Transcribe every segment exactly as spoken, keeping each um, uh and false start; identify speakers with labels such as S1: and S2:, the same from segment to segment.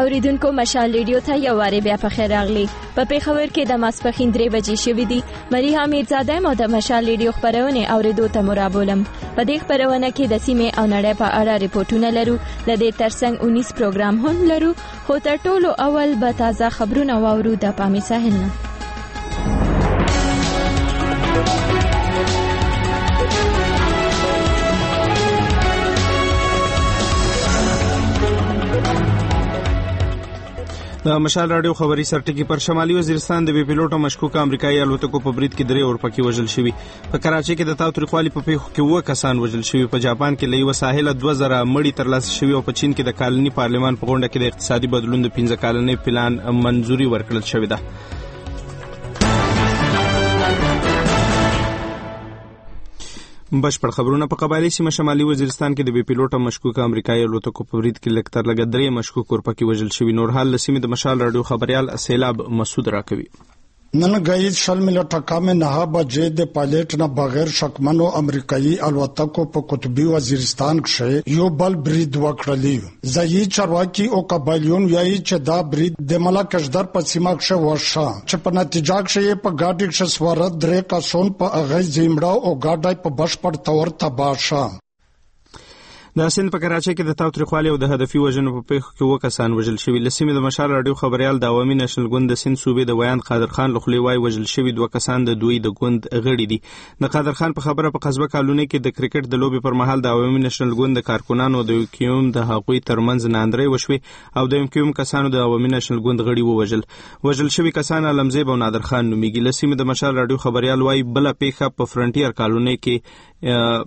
S1: اوریدونکو مشال ریډیو ته یو واره بیا په خیر راغلی. په پیښور کې د ماسپښین درې بجې شوې دي. مریحه میرزاده مو د مشال ریډیو خبرونه اوریدو ته مرابولم. په دې خبرونه کې د سیمې او نړۍ په اړه ریپورتونه لرو. د دې ترڅنګ اونیس پروګرام هم لرو، خو تر ټولو اول به تازه خبرونه واورو د پامي ساحل نه.
S2: د مشال راډیو خبري سرټکی پر شمالي وزیرستان د بي پیلوټو مشکوک امریکایي الوتکو په برید کې درې اورپکي وژل شوي. په کراچۍ کې د تاوتریخوالي په پیښو کې اووه کسان وژل شوي. په جاپان کې له یوه ساحله دوه زره مړي ترلاسه شوي او په چین کې د کالني پارلمان په غونډه کې د اقتصادي بدلون د پنځه کلنۍ پلان منظوري ورکړل شوې ده. بشپړ خبرونه. په قبایلی سیمه شمالي وزیرستان کې د بي پیلوټو مشکوک امریکایي الوتکو په برید کې لږ تر لږه درې مشکوک اورپکي وژل شوي. نور حال له سیمې د مشال راډیو خبريال سیلاب مسعود راکوي.
S3: نن غاید شل ملټه کامه نه بجې د پایلټ نه بغیر شکمنو امریکایي الوتکو په قطبي وزیرستان کې یو بل برید وکړلی. ځایي چارواکي او قبایلیون یایي چې دا برید د ملکشدر په سیمه کې وشو چې په نتیجه کې په ګاډي کې سوار درې کسان په اغاز زیمړه او ګاډي په بشپړ تور تباه شو.
S2: د سند په کراچۍ کې د تاوتریخوالي او د هدفي وژنو په پیښو کې اووه کسان وژل شوي. له سیمې د مشال راډیو خبريال د عوامي نېشنل ګوند د سند صوبې د ویاند قادر خان لخوا وای وژل شوي دوه کسان د دوی د ګوند غړي دي. د قادر خان په خبره په قصبه کالونی کې د کرکټ د لوبي پر مهال د عوامي نېشنل ګوند د کارکونانو د یوکیوم د هغوی ترمنځ ناندري وشوي او د یوکیوم کسانو د عوامي نېشنل ګوند غړي ووژل. وژل شوي کسان علمزیب او نادر خان نومیږي. له سیمې د مشال راډیو خبريال وای بل پیښه په فرنټیر کالونی کې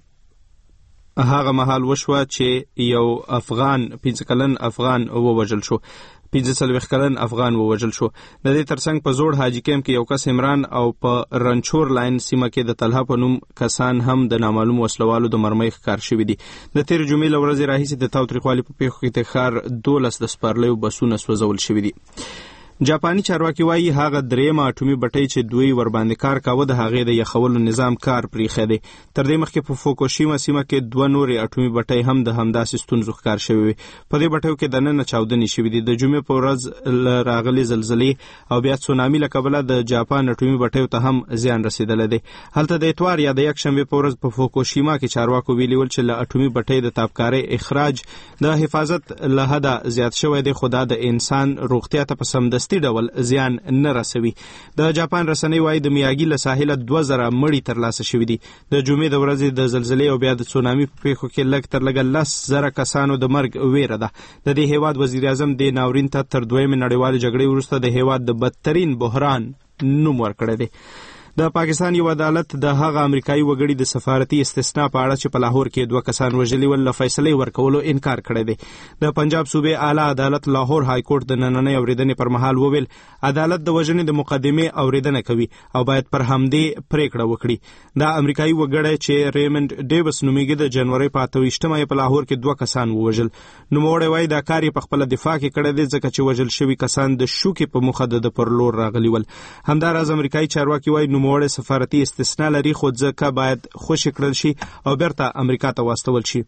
S2: هغه مهال وشوه چې یو افغان پنځه کلن افغان ووژل شو. پنځه څلوېښت کلن افغان ووژل شو. د دې ترڅنګ په زوړ حاجی کیمپ کې یو کس عمران او په رنچور لاین سیمه کې د طلحه په نوم کسان هم د نامعلوم وسلوالو د مرمۍ ښکار شوي دي. د تیر جمعې له ورځې راهیسې د تاوتریخوالي په پیښو کې د ښار دولس د سپرلیو بسونه سوځول شوي دي. جاپاني چارواکي وایي هغه درېیمه اټومي بټۍ چې دوی ورباندې کار کاوه د هغې د یخولو نظام کار پرېښی دی. تر دې مخکې په فوکوشیما سیمه کې دوه نورې اټومي بټۍ هم د همداسې ستونزو ښکار شوې وي. په دې بټیو کې دننه چاودنې شوې دي. د جمعې په ورځ له راغلې زلزلې او بیا تسونامي له کبله د جاپان اټومي بټیو ته هم زیان رسېدلی دی. هلته د اتوار یا د یکشنبې په ورځ په فوکوشیما کې چارواکو ویلي ول چې له اټومي بټۍ د تابکارۍ اخراج د حفاظت له حده زیات شوی دی، خو دا د انسان روغتیا ته په سمدستي ډول زیان نه رسوي. د جاپان رسنۍ وایي د میاګي له ساحله دوه زره مړي ترلاسه شوي دي. د جمعې د ورځې د زلزلې او بیا د تسونامي په پیښو کې لږ تر لږه لس زره کسانو د مرګ ویره ده. د دې هیواد وزیر اعظم دې ناورین ته تر دویمې نړیوالې جګړې وروسته د هیواد د بدترین بحران نوم ورکړی دی. د پاکستان یو عدالت د هغه امریکایي وګړي د سفارتي استثناء په اړه چې په لاهور کې دوه کسان وژلي ول له فیصلې ورکولو انکار کړی دی. د پنجاب صوبې اعلی عدالت لاهور های کورټ د نننۍ اورېدنې پر مهال وویل عدالت د وژنې د مقدمې اورېدنه کوي او باید پر همدې پریکړه وکړي. دا امریکایي وګړی چې ریمنډ ډیوس نومیږي د جنوري په اته ویشتمه یې په لاهور کې دوه کسان ووژل. نوموړی وایي دا کار یې په خپله دفاع کې کړی دی ځکه چې وژل شوي کسان د شوکې په موخه د پر لور راغلي ول. همداراز امریکایي چارواکي وایي نوموړی سفارتي استثناء لري خو ځکه باید خوشي کړل شي او بیرته امریکا ته واستول شي.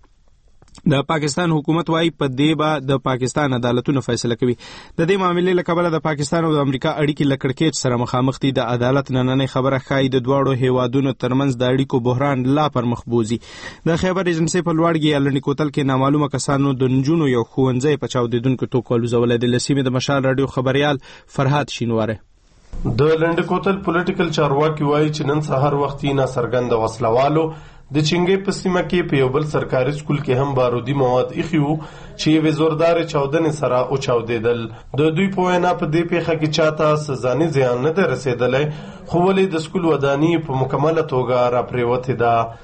S2: د پاکستان حکومت وایي په دې به د پاکستان عدالتونه فیصله کوي. د دې معاملې له کبله د پاکستان او د امریکا اړیکې له کړکېچ سره مخامخ دي. د عدالت نننۍ خبره ښایي د دواړو هیوادونو ترمنځ د اړیکو بحران لا پر مخ بوځي. د خیبر ایجنسۍ په لوړ ګیالني کوتل کې نامعلومه کسانو د نجونو یو ښوونځی په چاودېدونکو توکو الوزولی دی. له سیمې د مشال راډیو خبریال فرهاد شینواره.
S4: د لنډ کوتل پولیټیکل چارواکي وایي چې نن سهار وختي ناڅرګنده وسلوالو د چنګې په سیمه کې په یو بل سرکاري سکول کې هم بارودي مواد ایښي وو چې یوې زوردارې چاودنې سره وچاودېدل. د دوی په وینا په دې پیښه کې چاته څه ځاني زیان نه دی رسېدلی، خو ولې د سکول وداني په مکمله توګه راپرېوتې ده.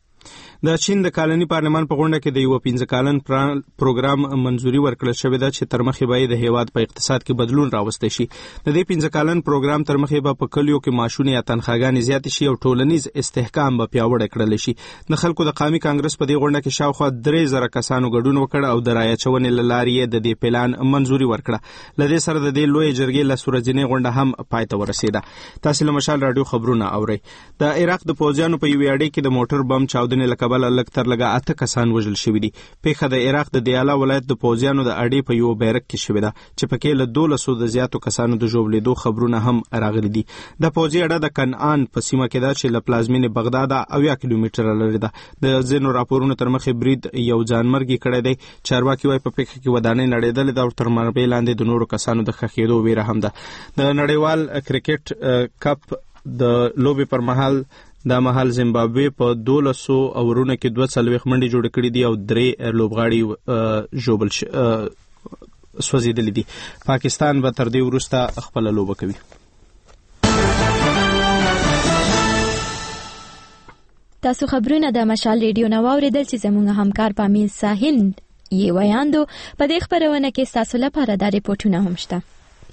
S2: د چین د کالني پارلمان په غونډه کې د یو پنځه کلن پروګرام منظوري ورکړل شوې ده چې تر مخې به د هیواد په اقتصاد کې بدلون راوستی شي. د دې پنځه کلن پروګرام تر مخې به په کلیو کې معاشونه یا تنخواګانې زیاتې شي او ټولنیز استحکام به پیاوړی کړل شي. د خلکو د قومي کانګرس په دې غونډه کې شاوخوا درې زره کسانو ګډون وکړ او د رایه چونې له لارې یې د دې پلان منظوري ورکړه. له دې سره د دې لویې جرګې لس ورځنۍ غونډه هم پای ته ورسېده. تاسو له مشال راډیو خبرونه اورئ. د عراق د پوځیانو په یوې اډې کې د موټر بم چاودنې له کبله لږ تر لږه اته کسان وژل شوي دي. پیښه د عراق د دیالا ولایت د پوځیانو د اډې په یو بیرک کې شوې ده چې پکې له دولسو د زیاتو کسانو د ژوبلېدو خبرونه هم راغلي دي. د پوځي اډه د کنعان په سیمه کې ده چې له پلازمینې بغداد اویا کیلومتره لرې ده. د ځینو راپورونو تر مخې برید یو ځانمرګي کړی دی. چارواکي وایي په پیښه کې ودانۍ نړېدلې ده او تر مربع لاندې د نورو کسانو د ښخېدو ویره هم ده. د نړیوال کرکټ کپ د لوبې پر مهال دا مهال زیمبابوې په دولسو اورونو کې دوه څلوېښت منډې جوړې کړې دي او درې لوبغاړي ژوبل سوځېدلي دي. پاکستان به تر دې وروسته خپله لوبه کوي.
S1: تاسو خبرونه د مشال ریډیو نه واورېدل چې زموږ همکار پامیل ساحل یې ویاندو. په دې خپرونه کې ستاسو لپاره دا ریپورټونه هم شته.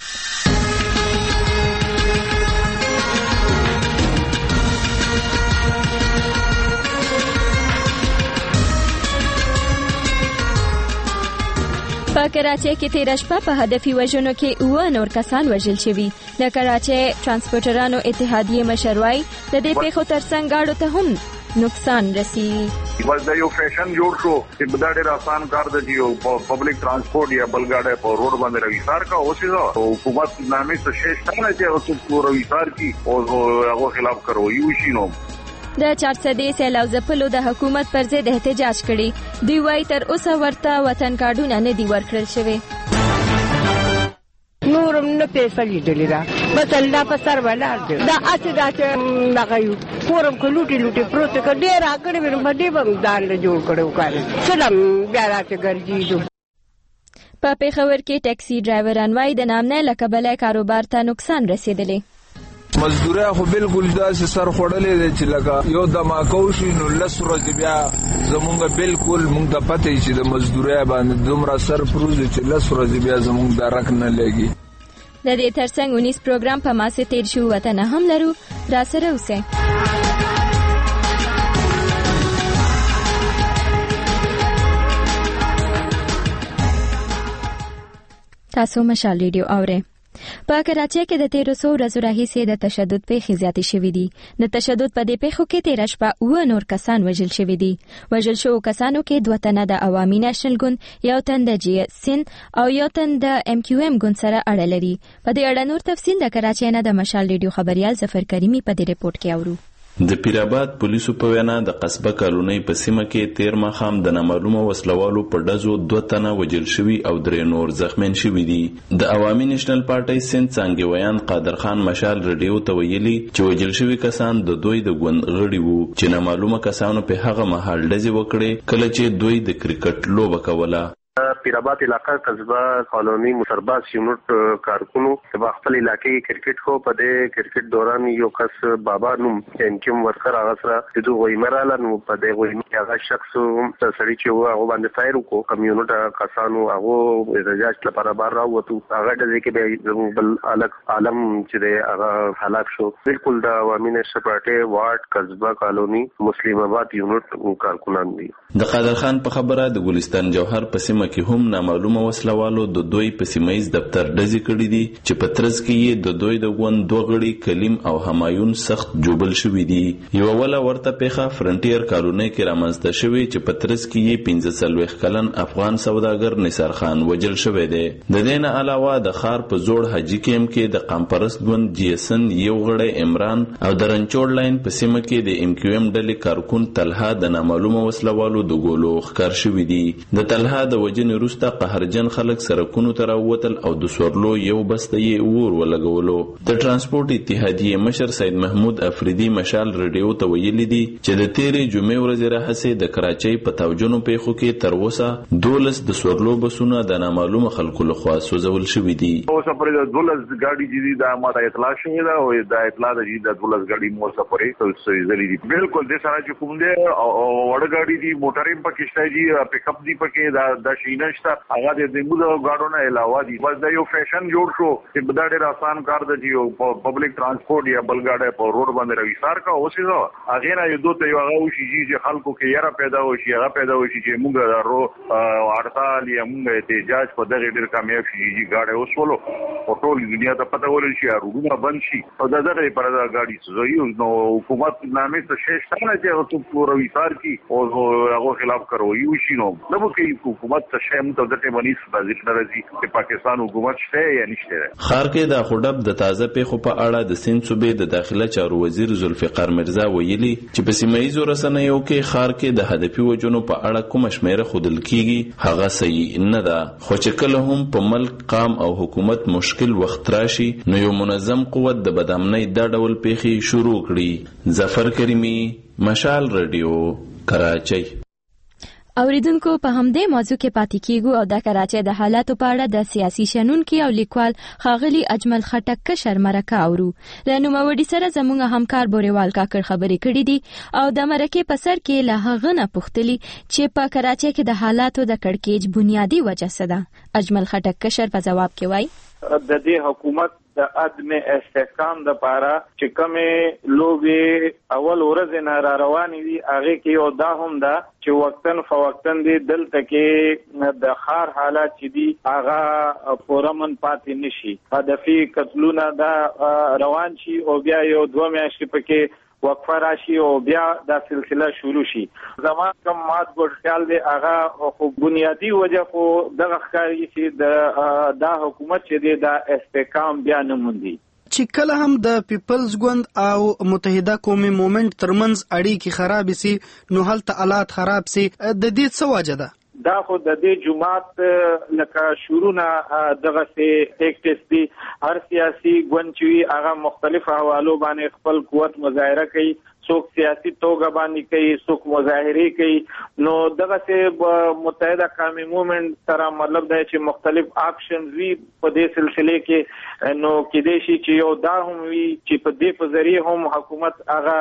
S1: په کراچۍ کې تیره شپه په هدفي وژنو کې اووه نور کسان وژل شوي. د کراچۍ ترانسپورټرانو اتحادیې مشر وایي د دې پیښو ترڅنګ ګاډو ته هم نقصان رسیږي.
S5: بس دا یو فیشن جوړ شو چې دا ډېر آسان کار دی چې پبلک ترانسپورټ یا بل ګاډی په روډ باندې رویثار کا اوسې دا حکومت نامې څه شی شته نه چې اوس رویثار کی او هغه خلاف کاروي وشي. نو
S1: د چارسدې سیلاب ځپلو د حکومت پر ضد احتجاج کړي. دوی وایي تر اوسه ورته وطن کارډونه نه دي ورکړل شوي.
S6: نورم نه پیسې لیدلې ده بس الله په سر ولاړ دی. دا اته دا چې لغایو فورم کو لوټي لوټي پروت ک ډېر اګړې ور باندې بم ځان له جوړ کړو کار سلام بیا راته ګرځي.
S1: په پیښور کې ټیکسي ډرایوران وایي د نامنه لکبله کاروبار ته نقصان رسیدلی.
S7: مزدوري خو بالکل داسې سر خوړلې دی چې لکه یو دماکو شي نو لس ورځې بیا زمونږ بالکل مونږ ته پته چې د مزدوري باندې دومره سر پروزي چې لس ورځې بیا زمونږ درک نه لګي.
S1: د دې ترڅنګ اونیس پروګرام په ماسه تیر شو وطن هم لرو. را سره اوسئ. تاسو مشال ریډیو اورئ. په کراچۍ کې د تیرو څو ورځو راهیسې د تشدد پیښې زیاتې شوې دي. د تشدد په دې پیښو کې تیره شپه اووه نور کسان وژل شوي دي. وژل شوو کسانو کې دوه تنه د عوامي نېشنل ګوند، یو تن د جی سین او یو تن د ایم کیو ایم ګوند سره اړه لري. په دې اړه نور تفصیل د کراچۍ نه د مشال ریډیو خبريال ظفر کریمي په دې ریپورت کې اورو.
S8: د پیرآباد پولیسو په وینا د قصبه کالونۍ په سیمه کې تیر ماښام د نامعلومه وسلوالو په ډزو دوه تنه وژل شوي او درې نور زخمیان شوي دي. د عوامي نېشنل پارټۍ سند څانګې ویان قادر خان مشال ریډیو ته ویلي چې وژل شوي کسان د دوی د ګوند غړي وو چې نامعلومه کسانو په هغه مهال ډزې وکړې کله چې دوی د کرکټ لوبه کوله.
S5: پیرآباد علاقہ قصبہ کالونی مسرباس یونٹ کارکنو په خپل علاقې کې کرکټ کو په دې کرکټ دوران یو کس بابا نوم انکم ورکر هغه سره د دوی مراله نو په دې وایي هغه شخص سړي چې هغه باندې فایر وکړو کمیونټ کسانو هغه احتجاج لپاره بار راووتو. هغه د دې کې بل الګ عالم چې هغه حالات شو. بالکل د عوامي نېشنل پارټي وارد قصبہ کالونی مسلم آباد یونٹ کارکنان دي.
S8: د قادر خان په خبره د ګلستان جوهر په سیمه کې هم نامعلومه وسلوالو د دوی په سیمایي دفتر ډزې کړې دي چې په ترڅ کې یې د دوی د ګوند دوه غړي کلیم او همایون سخت جوبل شوي دي. یو ولا ورته پیښه فرنټیر کالونۍ کې رامنځته شوې چې په ترڅ کې یې پنځه څلوېښت کلن افغان سوداګر نثار خان وژل شوی دی. د دې نه علاوه د ښار په زوړ حاجي کیمپ کې د قامپرست ګوند جیسن یو غړی عمران او د رنچوړ لاین په سیمه کې د ایم کیو ایم ډلې کارکون طلحه د نامعلومه وسلوالو د ګولو ښکار شوي دي. د طلحه د وژنې وروسته قهرجن خلک سرکونو ته راووتل او د سورلو یو بسته یې اور ولګولو. د ترانسپورټ اتحادیې مشر سید محمود افریدي مشال ریډیو ته ویلي دي چې د تیرې جمعې ورځې راهیسې د کراچۍ په تاوجنو پیښو کې تر اوسه دولس د سورلو بسونه د نامعلومه خلکو لخوا سوځول شوي دي.
S5: اوسه پرې دولس ګاډي دي دا ماته اطلاع شوې ده او دا اطلاع ده چې د دولس ګاډي مو اوسه پرې سوځلې دي. بالکل د سره چې کوم دي او وړ ګاډي دي موټرې پکې شته دي پک اپ دي پکې دا د شینه
S9: نشته هغه د دموږ غاډو نه علاوه دي بس د یو فیشن جوړ شو چې بدا ډېر آسان کار دی چې پبلک ترانسپورت یا بل غاډه په روډ باندې رويسار کا اوسې زه هغه نه یو دوه یو هغه شي چې خلکو کې یاره پیدا وشي هغه پیدا وشي چې موږ درو اړتال یا موږ احتجاج په دغه ډېر کامیاب شي چې غاډه اوسولو او ټول دنیا ته پته ولر شي روډونه بند شي او دغه پر دا غاډي سوزي نو حکومت نامې څه شي څنګه چې تو رويسار کی او هغه خلاف کروي وشي نو نو کې حکومت څه شیم ته د ټیمنیس بازیک ناراضي چې پاکستان حکومت شته یا نشته.
S8: خار کې د خډب د تازه پیښو په اړه د سند صوبې د داخله چارو وزیر ذوالفقار مرزا ویلي چې په سیمه ییزو رسنیو کې خار کې د هدفي وجونو په اړه کوم شمیره خودل کیږي هغه صحیح نه ده خو چې کله هم په ملک قام او حکومت مشکل وخت راشي نو یو منظم قوت د بدامنۍ دا ډول پیښې شروع کړي. ظفر کریمی مشال رادیو کراچۍ.
S1: اوریدونکو په همدې موضوع کې پاتې کیږو او د کراچۍ د حالاتو په اړه د سیاسي شنونکي او لیکوال ښاغلي اجمل خټک کشر مرکه اورو. له نوموړي سره زموږ همکار بوريوال کاکړ خبرې کړې دي او د مرکې په سر کې له هغه نه پوښتلي چې په کراچۍ کې د حالاتو د کړکېچ بنیادی وجه څه ده. اجمل خټک کشر په جواب کې وایي
S10: د دې حکومت د عدم استحکام د پاره چې کومه لوګي اول ورځ نه را روانې دي هغه کې او دا هم دا چې وقتن فوقتن دي دلته کې د خار حالات چې دي هغه پورمن پاتې نشي هدفي قتلونه دا روان شي او بیا یو دوه میاشتې پکې وقفه راشي او بیا دا سلسله شروع شي. زمان کوم مات ګور خیال دی هغه خو بنیادی وجه خو دغه ښکاري چې د دا حکومت چې دی دا استحکام بیا نه موندي
S11: چې کله هم د پیپلز ګوند او متحده قومي مومنت ترمنځ اړیکې خراب سي نو هلته حالات خراب سي د دې څه وجه ده؟
S10: دا خو د دې جماعت لکه شروعنا دغه سي ټیکټس دي هر سیاسي ګوند چې هغه مختلف حوالو باندې خپل قوت مظاهره کوي څوک سیاسي توګه باندې کوي څوک مظاهره کوي نو دغه سي متحده قومي مومنت سره مطلب دی چې مختلف اپشنز وی په دې سلسله کې نو کې دې شي چې یو دا هم وی چې په دې په ذریعہ هم حکومت هغه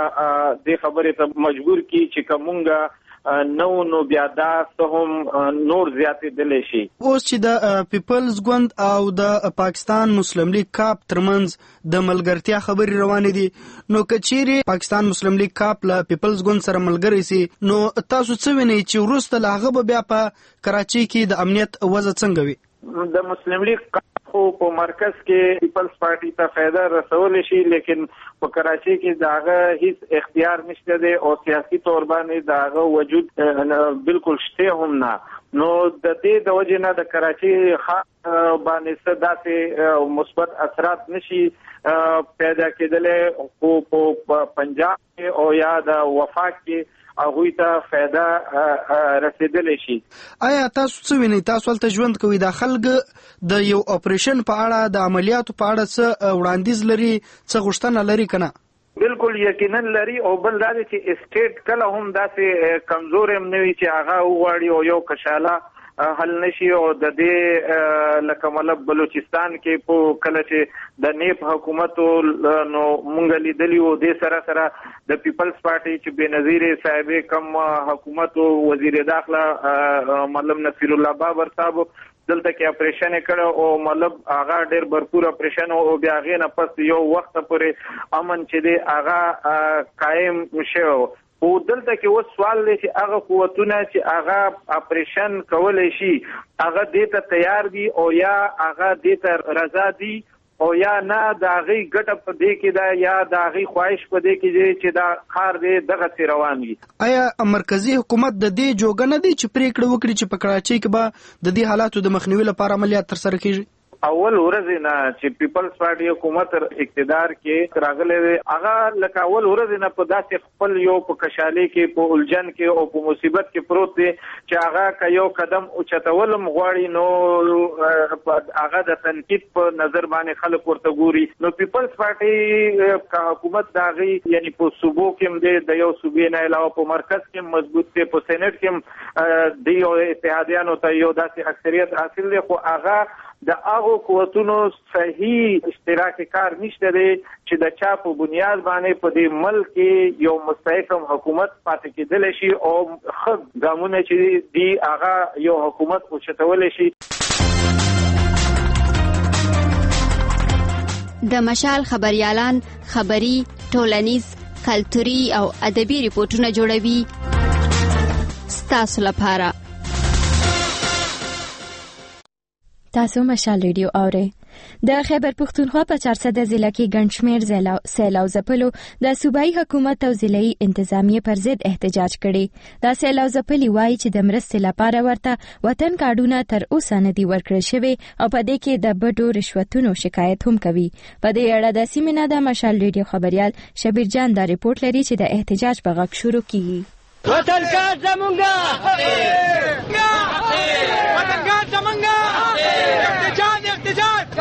S10: د خبرې ته مجبور کی چې کومګه نو نو بیا دا هم نور زیاتې دلې شي.
S11: اوس چې د پیپلز ګوند او د پاکستان مسلم لیگ کاپ ترمنځ د ملګرتیا خبرې روانې دي نو کچيري پاکستان مسلم لیگ کاپ له پیپلز ګوند سره ملګری سي نو تاسو څه وینئ چې وروسته له هغه بیا په کراچۍ کې د امنیت وضع څنګه وي؟
S10: د مسلم لیگ خو په مرکز کې پیپلز پارټي ته فائدہ رسول شي لیکن په کراچۍ کې داغه هیڅ اختیار نشته دی او سیاسي تور باندې داغه وجود بالکل شته هم نه نو د دې د وجه نه د کراچۍ باندې څه داسې مثبت اثرات نشي پیدا کېدل خو په پنجاب او یا د وفاق کې هغه ته فائدہ رسیدلی شي.
S11: آیا تاسو څه وینئ تاسو ولته ژوند کوي د خلک د یو اپریشن په اړه د عملیاتو په اړه څه وړاندیز لري څه غوښتنه لري کنه؟
S10: بالکل یقینا لري او بل دا چې اسټیټ کله هم داسې کمزور هم نه وي چې هغه وغواړي او یو کشاله حل نشي او د دې لکه مطلب بلوچستان کې په کله چې د نیپ حکومت نو مونږ لیدلی او د سره سره د پیپلز پارټي چې بنظیر صاحب کم حکومت او وزیر داخله مطلب نصیر الله بابر صاحب دلته کې اپریشن کړو او مطلب هغه ډېر برپور اپریشن او بیا غې نه پس یو وخت پورې امن چې دی هغه قائم شو او دلته کې و سوال دی چې هغه قوتونه چې هغه اپریشن کولای شي هغه دې ته تیار دي او یا هغه دې ته رضا دي او یا نه د هغې ګټه په دې کې ده یا د هغې خواهش په دې کې دی چې دا کار دی دغسې روان وي.
S11: آیا مرکزي حکومت د دې جوګه نه دی چې پریکړه وکړي چې په کراچۍ کې به د دې حالاتو د مخنیوي لپاره عملیات ترسره کیږي؟
S10: اول ورځ نه چې پیپلز پارټي حکومت اقتدار کې راغلی دی هغه لکه اول ورځ نه په داسې خپل یو په کشالۍ کې په الجن کې او په مصیبت کې پروت دی چې هغه که یو قدم اوچتول هم غواړي نو هغه د تنقید په نظر باندې خلک ورته ګوري نو پیپلز پارټي که حکومت د هغې یعنی په صوبو کې هم دی د یو صوبې نه علاوه په مرکز کې هم مضبوط دی په سینټ کې هم د یو اتحادیانو ته یو داسې اکثریت حاصل دی خو هغه د هغو قوتونو صحیح اشتراک کار نشته دی چې د چا په بنیاد باندې په دې ملک کې یو مستحکم حکومت پاتې کېدلی شي او ښه ګامونه چې دي هغه یو حکومت اوچتولی شي.
S12: د مشال خبريالان خبري، ټولنیز، کلتوري او ادبي ریپورتونه جوړوي ستاسو لپاره.
S1: تاسو مشال ریډیو اورئ. د خیبر پختونخوا په چارسده ضلع کې ګڼ شمېر سیلاب ځپلو د صوبایي حکومت او ضلعي انتظامیې پر ضد احتجاج کړی. دا سیلاب ځپلي وایي چې د مرستې لپاره ورته وطن کارډونه تر اوسه نه دي ورکړل شوي او په دې کې د بډو رشوتونو شکایت هم کوي. په دې اړه د سیمې نه د مشال ریډیو خبريال شبیر جان دا ریپورت لري چې د احتجاج په غږ شروع کیږي.
S13: وطن کار زمونږه، وطن کار زمونږه، احتجاج احتجاج.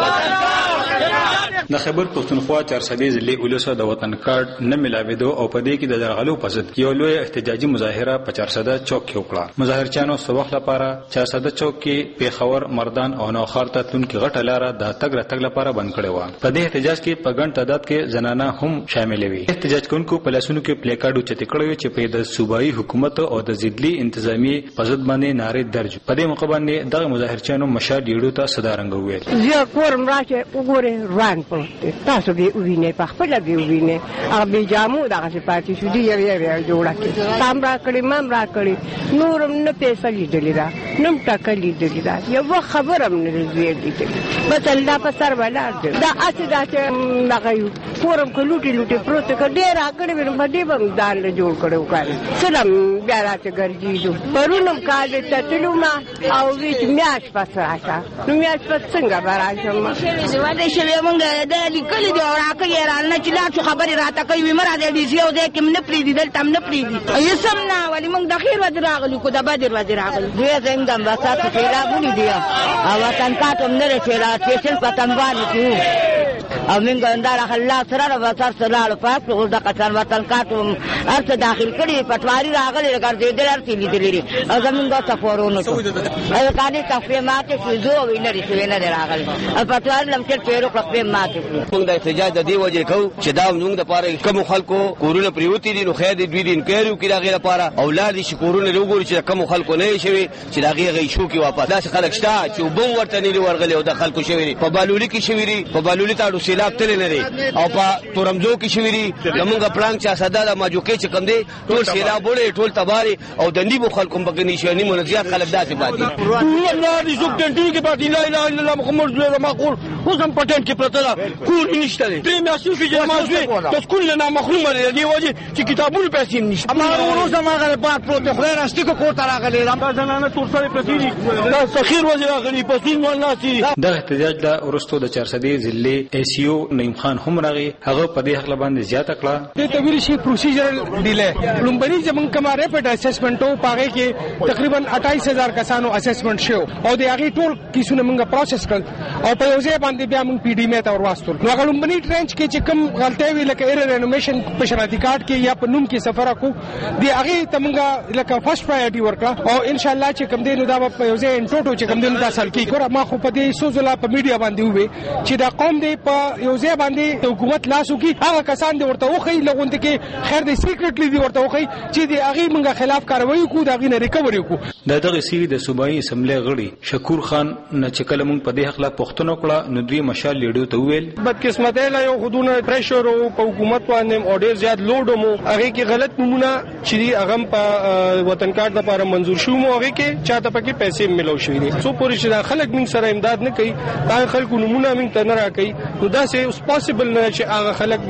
S14: د خیبر پختونخوا چارسدې ضلع اولسه د وطن کارت نه ملاویدو او په دې کې د درغلو په ضد یو لوی احتجاجي مظاهره په چارسده چوک کې وکړه. مظاهرچیانو سوخ لپاره چارسده چوک کې پیښور، مردان او نوخار ته تونکي غټه لاره د تګ راتګ لپاره بند کړې و. په دې احتجاج کې په ګڼ تعداد کې زنانه هم شامل وي. احتجاج کوونکو په لاسونو کې پلیکارډ اوچتې کړی چې په د صوبایي حکومت او د ضلعي انتظامیې په ضد باندې نارې درج. په دې موقع باندې دغه مظاهرچیانو مشال ډیډو ته صدارنګ وویل.
S6: زه کورم راشه وګوره روان پروت تاسو به وینئ، په خپل به وینئ. هغه به جامو دغه پاتې شو دی یو یو جوړه کې تام را کړی مم را کړی نورم نه پیسې لیدلې را نم ټکلې لیدلې را یو خبرم نه لیدلې. بس الله په سر ولاړ دی. دا اته دا چې دغه یو کورم کو لوټي لوټي پروت ک ډیر اګړې ورم باندې بم دال جوړ کړو کار سلام بیا راته ګرځیدو پرونم کال ته تلو ما او ویټ میاش پس راشه نو میاش پس څنګه براشم
S15: زواده شوی مونږ د لیکل دی او راکې را نه چې لا څه خبرې راته کوي مره دې دي یو دې کې نه پریدي دلته نه پریدي ایسم نه ولی مونږ د خیر وځ راغلی کو د بدر وځ راغلی دې څنګه وسات کې راغلی دی او وطن کاټم نه رچې را چې وطن باندې او موږ اندار الله سره وسات سره پاک او د قطر وطن کاټم ارته داخل کړي پټواری راغلی ګرځې دلر تیلی دلری او زمونږ ته فورونو ته او کاني تفریح ماته چې زو وینري چې نه راغلی او پټواری لم چې چیرې خپل ماته
S16: موږ د احتجاج د دی وجه کو چې دا موږ د پاره کوم خلکو کورونه پریوتی دي نو خیر دې دوی دین کېرو کې راغی لپاره اولاد شي کورونه وګوري چې کوم خلکو نه شي چې راغی غي شو کې واپس داس خلک شته چې وبم ورته نه ورغلي او د خلکو شوی په بالولي کې شوی په بالولي تاړو سیلاب تل نه لري او په تورمزو کې شوی لمونګه پلان چا صدا د ماجوکې چې کم دي ټول سیلاب وړي ټول تباري او د نیبو خلکو په کې نشي نیمه زیات خلک داسې باندې
S13: الله دې زوب ټنټي کې باندې لا اله الا الله محمد رسول الله معقول وزم پټن کې پرته کور نشته دې مې اسوي چې مازوي تاسو کله مخرومه دي وجه چې کتابونه پیسې نشته امر ورو زماغه باد پروت خدای راستي کو کوټه راغلي دا زنانه تور سره پرتی دي دا سخیر وزیر راغلي پسون ولناسي
S14: د احتجاج لا ورستو د چارسدې ضلع ای سی او نعیم خان هم راغی هغه په دې حق باندې زیاته کړه
S17: د تویل شي پروسیجر ډیله لومبني زمون کماره په اسسمنټ او پاره کې تقریبا اٹھائیس ہزار کسانو اسسمنٹ شو او د هغه ټول کیسونه موږ پروسس کړ او په یوځای باندې بیا موږ پی ډی مې ته ورواستل نو هغه لومبني ټرنچ کې چې کوم غلطي وی لکه ایر رینوویشن په شناختی کارت کې یا په نوم کې سفر کو دی هغه ته موږ لکه فرست پرایورټي ورکړه او ان شاء الله چې کوم دی نو دا په یوځای ان ټوټو چې کوم دی نو تاسو کې ګور ما خو په دې سوزلا په میډیا باندې وې چې دا قوم دی په یوځای باندې حکومت لاسو کې هغه کسان دی ورته وخی لغونته کې خیر دی سیکریټلی دی ورته وخی چې دی هغه موږ خلاف کاروایی کو دا غي نه ریکوري کو
S14: د دغه سری د صوبایي اسمبلی غړي شکور خان نه چې کله مونږ په دې حق لا پښتنو کړه نو دوی مشال لیډو ته ویل
S17: بدقسمتۍ لا یو خودونه پریشر او په حکومت باندې اورډر زیات لوډ مو هغه کې غلط نمونه چې هغه په وطن کارت لپاره منزور شو مو هغه کې چاته پکې پیسې ملو شوې دي څو پورې چې خلک موږ سره امداد نه کوي دا خلکو نمونه موږ ته نه راکړي نو دا سه اوس پاسبل نه چې هغه خلک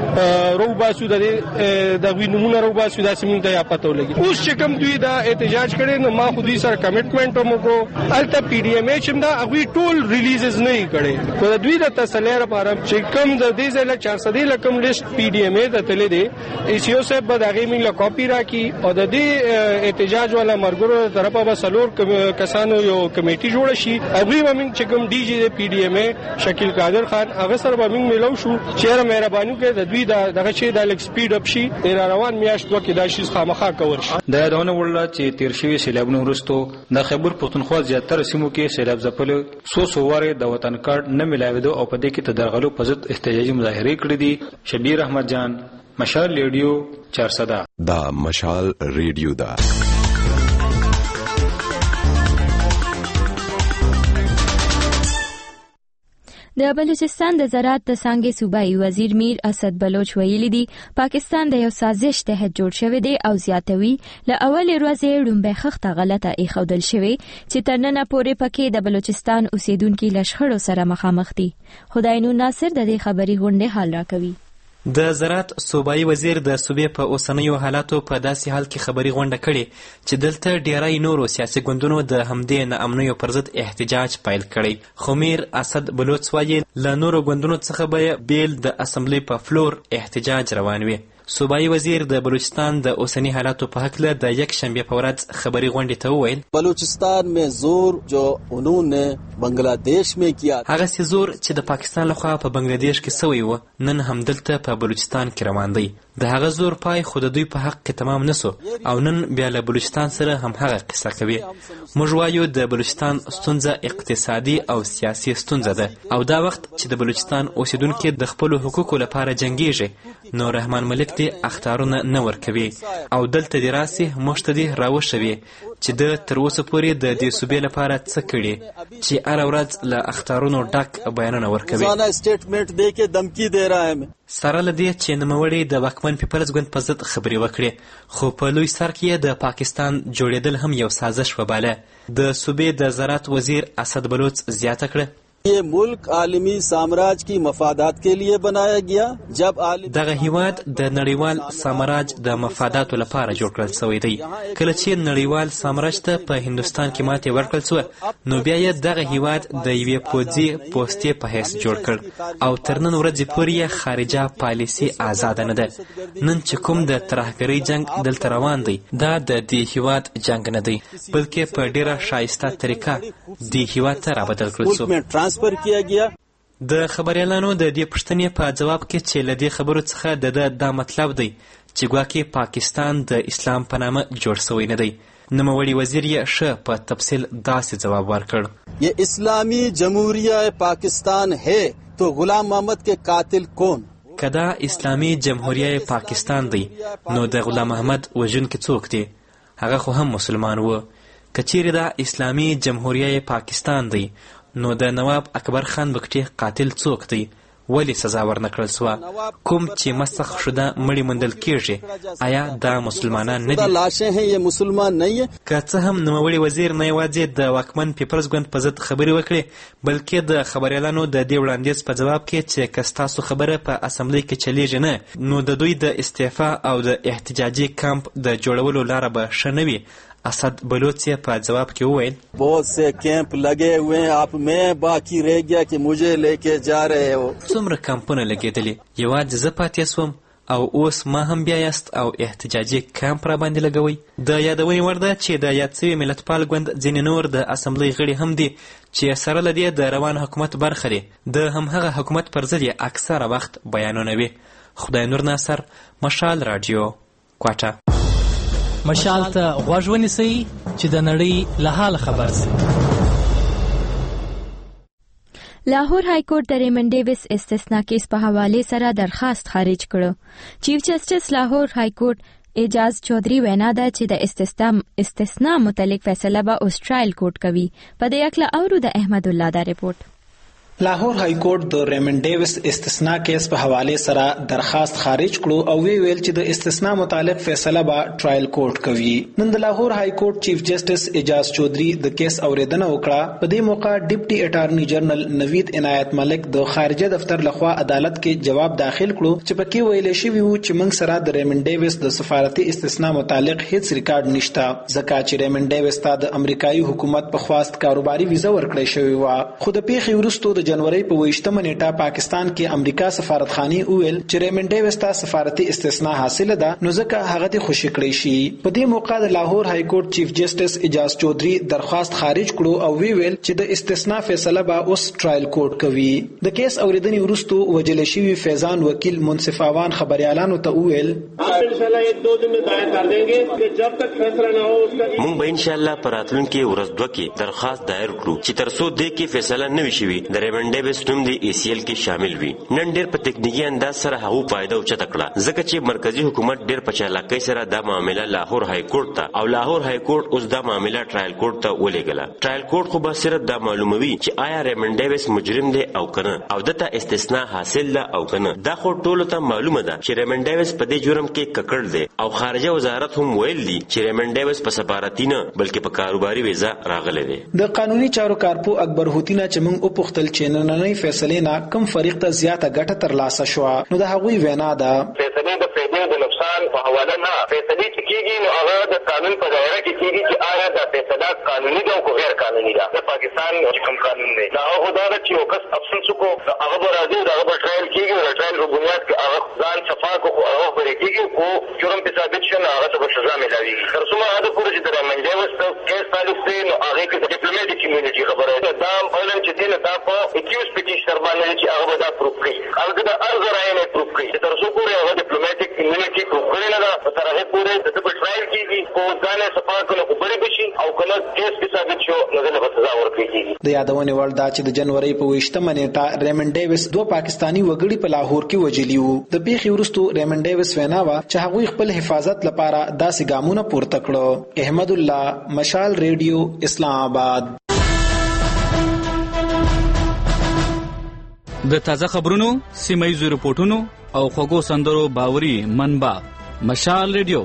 S17: موږ رو باسو د د وی نمونه رو باسو دا سیمه ته یا پته ولګي اوس چې کوم دوی دا احتجاج کړي نو ما خو دوی سره کمټمنټ مو کو الته پی ډی ایم چې دا هغه ټول ریلیزز نه کړي خو دوی د تسلی لپاره چې کوم د دې ځله چار سو لکم لیست پی ډی ایم ته تللی دی ای سی او صاحب به هغه موږ له کاپی راکړي او د دې احتجاج والا مرګرو طرفه به سلور کسانو یو کمیټي جوړ شي هغه موږ چې کوم ډي جی پی ډی ایم شکیل قادر خان هغه سره به موږ ملو شو چیرې مهرباني وکړئ د دوی دغه شی د لیک سپیډ اپ شي روان میاشت وکړي دا شی خامخا کور شي
S14: د یادونه ورله چې تیر شوی سیلاب سیلابونو وروسته د خیبر پښتونخوا زیاتره سیمو کې سیلاب ځپلو څو څو وارې د وطن کارت نه ملاوېدو او په دې کې د درغلو په ضد احتجاجي مظاهرې کړې دي. شبیر احمد جان، مشال ریډیو چارسده.
S18: دا مشال ریډیو دا
S1: د بلوچستان د زراعت د څانګې صوبایي وزیر میر اسد بلوچ ویلي دي پاکستان د یو سازش تحت جوړ شوی دی او زیاتوي له اولې ورځې لومبۍ خښته غلطه ایښودل شوې چې تر ننه پورې پکې د بلوچستان اوسیدونکي له شخړو سره مخامخ دي. خداینور ناصر د دې خبري غونډې حال راکوي.
S19: د زراعت صوبایي وزیر د صوبې په اوسنیو حالاتو په داسې حال کې خبري غونډه کړې چې دلته ډیری نورو سیاسي ګوندونو د همدې ناامنیو پر ضد احتجاج پیل کړی. خو میر اسد بلوچ وایي له نورو ګوندونو څخه به بیل د اسمبلی په فلور احتجاج روان وي. صوبایي وزیر د بلوچستان د اوسنی حالاتو په هکله د یک شنبه په ورځ خبري غونډې ته وویل
S20: بلوچستان में زور जो उन्होंने بنگلاديش में किया
S19: هغه سي زور چې د پاکستان لخوا په بنگلاديش کې سوی و نن هم دلته په بلوچستان کې روان دی. د هغه زور پای خو د دوی په حق کې تمام نسو او نن بیا له بلوچستان سره هم هغه قصه کوي. موږ وایو د بلوچستان ستونزه اقتصادي او سیاسي ستونزه ده او دا وخت چې د بلوچستان اوسیدونکو د خپل حقوقو لپاره جنگیږي نو رحمان ملک دې اختارونه نه ورکوي او دلته دی راسي مشت دی راوښوي چې د تر اوسه پورې د دې صوبې لپاره څه کړي چې هر ورځ له اختارونو ډک بیانونه ورکوي.
S20: ځانه سټیټمنټ دی کې دمکی دی رایم
S19: سره لدی چې نوموړي د واکمن پیپلز ګوند په ضد خبري وکړي خو په لوی سر کې د پاکستان جوړېدل هم یو سازش وباله. د صوبې د زراعت وزیر اسد بلوچ زیاته کړه
S20: ये मुल्क आलमी साम्राज्य की मफादात के लिए बनाया गया जब
S19: دغه هیواد د نړیوال سامراج د مفاداتو لپاره جوړ کړل شوی دی. کله چې نړیوال سامراج ته په هندستان کې ماتې ورکړل شوه نو بیا یې دغه هیواد د یوې پوځي پوستې په حیث جوړ کړ او تر نن ورځې پورې خارجه پالیسي آزاده نه ده. نن چې کوم د ترهګرۍ جنگ دلته روان دی دا د دې هیواد جنگ نه دی بلکې په ډیره شایسته طریقه دې هیواد ته رابدل کړل شو.
S20: پر کیا گیا
S19: د خبريالانو د دې پښتنې په جواب کې چې لدې خبرو څخه د دا مطلب دی چې ګواکې پاکستان د اسلام په نامه جوړ شوی نه دی. نوموړي وزیر یې ښه په تفصیل داسې جواب ورکړ
S20: یہ اسلامی جمهوریہ پاکستان ہے تو غلام محمد کے قاتل کون
S19: کدا اسلامی جمهوریه پاکستان دی نو د غلام محمد وژونکی څوک دی؟ هغه خو هم مسلمان و. کچیرې دا اسلامی جمهوریه پاکستان دی نو د نواب اکبر خان بکټي قاتل څوک دی؟ ولی سزا ورنکړل سوه؟ کوم چې مسخ شده مړی مندل کیږي آیا دا مسلمانان نه دي؟
S20: لاشیں ہیں یہ مسلمان نہیں ہے.
S19: که څه هم نوموړي وزیر نه یوازې د واکمن پیپلز ګوند په ضد خبرې وکړې بلکې د خبريالانو د دې وړاندیز په جواب کې چې که ستاسو خبره په اسمبلی کې چلیږي نه نو د دوی د استعفا او د احتجاجي کمپ د جوړولو لاره به ښه نه وي. اسد بلوچ په جواب کې وویل
S20: بہت سے کیمپ لگے ہوئے ہیں آپ میں باقی رہ گیا کہ مجھے لے کے جا رہے ہو.
S19: څومره کمپونه لګېدلي یوازې زه پاتې سوم او اوس ما هم بیا یاست او احتجاجي کمپ را باندې لګوئ. د یادونې وړ ده چې د یاد شوي ملتپال ګوند ځینې نور د اسمبلی غړي هم دي چې سره له دې د روان حکومت برخه دي. د همهغه حکومت پر ضد یې اکثره وخت بیانونه وي. خداینور ناصر، مشال رادیو، کوټه.
S21: مشال ته غوږ ونیسئ چې د نړۍ له حال خبر شئ.
S1: لاهور های کورټ د ریمن ډیویس استثنا کیس په حواله سره درخواست خارج کړو. چیف جسټس لاهور های کورټ اعجاز چودھری وینا ده چې د استثنا استثنا متعلق فیصله به اوسترایل کورټ کوي. په دې اړه اورو د احمد الله دا رپورټ.
S22: لاهور های کورټ د ریمن ډیویس استثنا کیس په حواله سره درخواست خارج کړو او وی ویل چې د استثنا متعلق فیصله به ټرایل کورټ کوي. نن د لاهور های کورټ چیف جسټس اعجاز چودھری د کیس اوریدنه وکړه. په دې موقع ډیپټي اټارنی جنرال نوید عنایت ملک د خارجه دفتر لخوا عدالت کې جواب داخل کړو چې پکې ویل شوی وو چې موږ سره د ریمن ډیویس د سفارتي استثنا متعلق هیڅ ریکارډ نشته ځکه چې ریمن ډیویس ته د امریکایي حکومت په خواست کاروباري ویزه ورکړې شوې و. خو د پیښې وروسته د چې جنوري په ویشتمه نیټه پاکستان کې امریکا سفارتخانه وویل چې ریمن ډیویس ته سفارتي استثناء حاصله ده نو ځکه هغه ته خوشی کړی شي. په دې موقع د لاهور های کورټ چیف جسټس اجاز چودھری درخواست خارج کړو او وی ویل چې د استثناء فیصله به اوس ټرایل کورټ کوي. د کیس اوریدنې وروسته وجل شوی فیضان وکیل منصف اوان خبريالانو ته وویل
S3: مونږ به ان شاء الله پراتلونکي ورځ دوه کې درخواست دایر کړو چې ترڅو دې کې فیصله نه وشي د ریمن ډیویس نوم د ای سی ایل کې شامل وي. نن ډېر په تکنیکی انداز سره هغه فائدہ اوچت کړه ځکه چې مرکزی حکومت ډېر په چالاکۍ سره دا معاملې لاهور های کورټ ته او لاهور های کورټ اوس دا معاملې ټرایل کورټ ته ولېږله. ټرایل کورټ خو به صرف دا معلوموي چې آیا ریمن ډیویس مجرم دی او کنه او دته استثناء حاصل ده او کنه. دا خو ټولو ته معلومه ده چې ریمن ډیویس په دې جرم کې ککړ دی او خارجه وزارت هم ویل دي چې ریمن ډیویس په سفارتي نه بلکې په کاروباري ویزا راغلی دی.
S22: د قانوني چارو کارپو اکبر هوتینا چې موږ او پختل چې نننۍ فیصلې نه کم فریق ته زیاته ګټه ترلاسه شو نو د هغوی وینا ده
S4: فیصلې د فائدې د نقصان په حواله نه فیصلې چې کیږي نو هغه د قانون په دایره کې کیږي چې آیا دا فیصله قانوني ده او غیر قانوني ده. د پاکستان کوم قانون دی دا هغه دا چې یو کس افسوس کو هغه به راځي دا هغه ټرایل کیږي او ټرایل په بنیاد کې هغه ځان صفا کو هغه پرې کیږي او جرم په ثابت شنه هغه ته سزا ملوي. تر څو هغه پورې چې د ریمن ډیویس کیس تعلق دی نو هغه کې ډیپلوماټیک کمیونټي خبره ده دا علم چې دین دا په اکیوز پټیشنر باندې چې هغه دا پروف کوي هغه دا ارزه راینه پروف کوي تر څو پورې هغه ډیپلوماټیک کمیونټي پروف کړي نه دا تر هغه پورې د په ټرایل کیږي او ځان صفا کړي او بری بشي او کله کیس په ثابت شو نو د سزا ورکړي.
S22: د یادونه وړ دا چې د جنوري په ویشتمه نیټه ریمن ډیویس دوه پاکستانی وګړي په لاهور کې وجلی وو. د پیښې وروسته ریمن ډیویس وینا وا چې هغه خپل حفاظت لپاره داسې ګامونه پورته کړو. احمد الله مشال ریډیو اسلام آباد.
S23: د تازه خبرونو سیمایي رپورټونو او خوږو سندرو باوري منبع مشال ریډیو.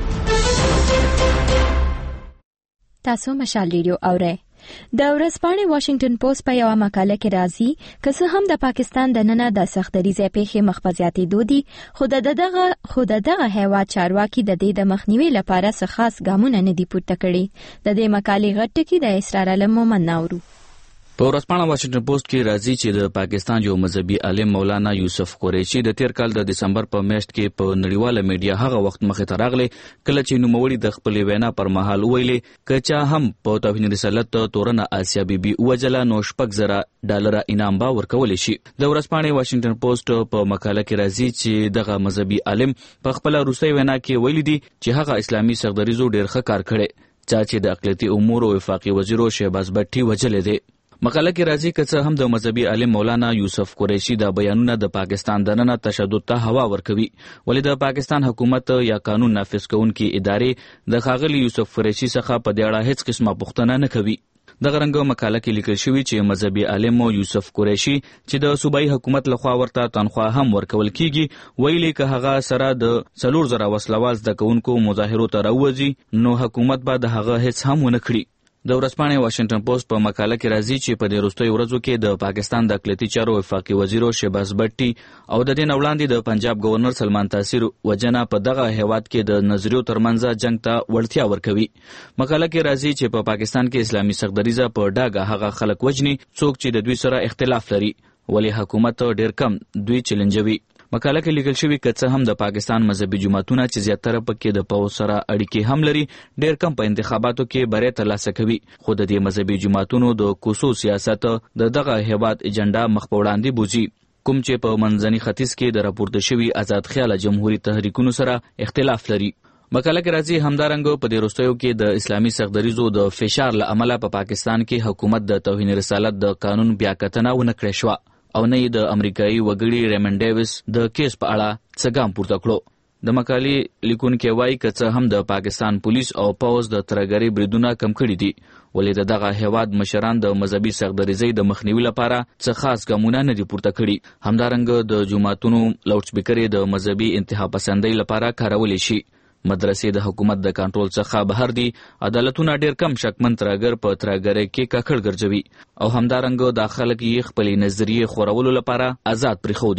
S1: تاسو مشال ریډیو اورئ. د ورځپاڼې واشنگټن پوسټ په یوه مقاله کې راځي که څه هم د پاکستان د ننه د سختدریزې پیښې مخ په زیاتېدو دي خو د دغه خو د دغه هیواد چارواکي د دې د مخنیوي لپاره څه خاص ګامونه نه دي پورته کړي. د دې مقالې غټ ټکی د اسرار علم مومن ناورو.
S23: په ورځپاڼه واشنگټن پوسټ کې راځي چې د پاکستان یو مذهبي عالم مولانا یوسف قریشي د تیر کال د دسمبر په میاشت کې په نړیواله میډیا هغه وخت مخې ته راغلی کله چې نوموړي د خپلې وینا پر مهال ویلې که چا هم په توهین رسالت تورنه آسیا بیبي وجله نو شپږ زره ډالر انعام به ورکولی شي. د ورځپاڼې واشنگټن پوسټ په مقاله کې راځي چې دغه مذهبي عالم په خپل روسي وینا کې ویلي دي چې هغه اسلامي سختدریزو ډېر ښه کار کړی چا چې د اقلیتي امور او وفاقي وزیر شهباز بټي وجلې دی. مقاله کې راځي که څه هم د مذهبي عالم مولانا یوسف قریشي د بیانونه د پاکستان دننه تشدد ته هوا ورکوي ولې د پاکستان حکومت یا قانون نافذ کوونکي ادارې د ښاغلي یوسف قریشي څخه په دې اړه هیڅ قسمه پوښتنه نه کوي. دغه رنګه مقاله کې لیکل شوی چې مذهبي عالم یوسف قریشي چې د صوبایي حکومت لخوا ورته تنخواه هم ورکول کیږي ویلي که هغه سره د څلور زره وسلوال زده کوونکو مظاهرو ته راوځي نو حکومت به د هغه هیڅ هم ونه کړي. د ورځپاڼې واشنگټن پوسټ په مقاله کې راځي چې په دې وروستیو ورځو کې د پاکستان د اقلیتي چارو وفاقي وزیر شهباز بټي او د دې نه وړاندې د پنجاب گورنر سلمان تاثیر وجنه په دغه هیواد کې د نظریو ترمنځ جنگ ته وړتیا ورکوي. مقاله کې راځي چې په پاکستان کې اسلامي سختدریزه په ډاګه هغه خلک وجني څوک چې د دوی سره اختلاف لري ولې حکومت ډېر کم دوی چیلنجوي. مقاله کې لیکل شوی که څه هم د پاکستان مذهبي جماعتونه چې زیاتره پکې د پوځ سره اړیکې هم لري ډېر کم په انتخاباتو کې بری ترلاسه کوي خو د دې مذهبي جماعتونو د کوسو سیاست د دغه هیواد ایجنډا مخ په وړاندې بوځي کوم چې په منځني ختیځ کې د راپورته شوي آزاد خیاله جمهوریت تحریکونو سره اختلاف لري. مقاله کې راځي همدارنګه په دې وروستیو کې د اسلامي سختدریزو د فشار له امله په پاکستان کې حکومت د توهین رسالت د قانون بیاکتنه ونه کړې شوه او نه یې د امریکایي وګړي ریمن ډیویس د کیس په اړه څه ګام پورته کړو. د مقالې لیکونکي وایي که څه هم د پاکستان پولیس او پوځ د ترهګرۍ بریدونه کم کړي دي ولې د دغه هیواد مشران د مذهبي سختدریزۍ د مخنیوي لپاره څه خاص ګامونه نه دي پورته کړي. همدارنګه د جوماتونو لاوډ سپیکرې د مذهبي انتها پسندۍ لپاره کارولی شي. مدرسې د حکومت د کنټرول څخه بهر دي. عدالتونه ډېر کم شکمن ترهګر په ترهګرۍ کې ککړ ګرځوي او همدارنګه د خلک یې خپلې نظریې خورولو لپاره آزاد پرېښودي دي.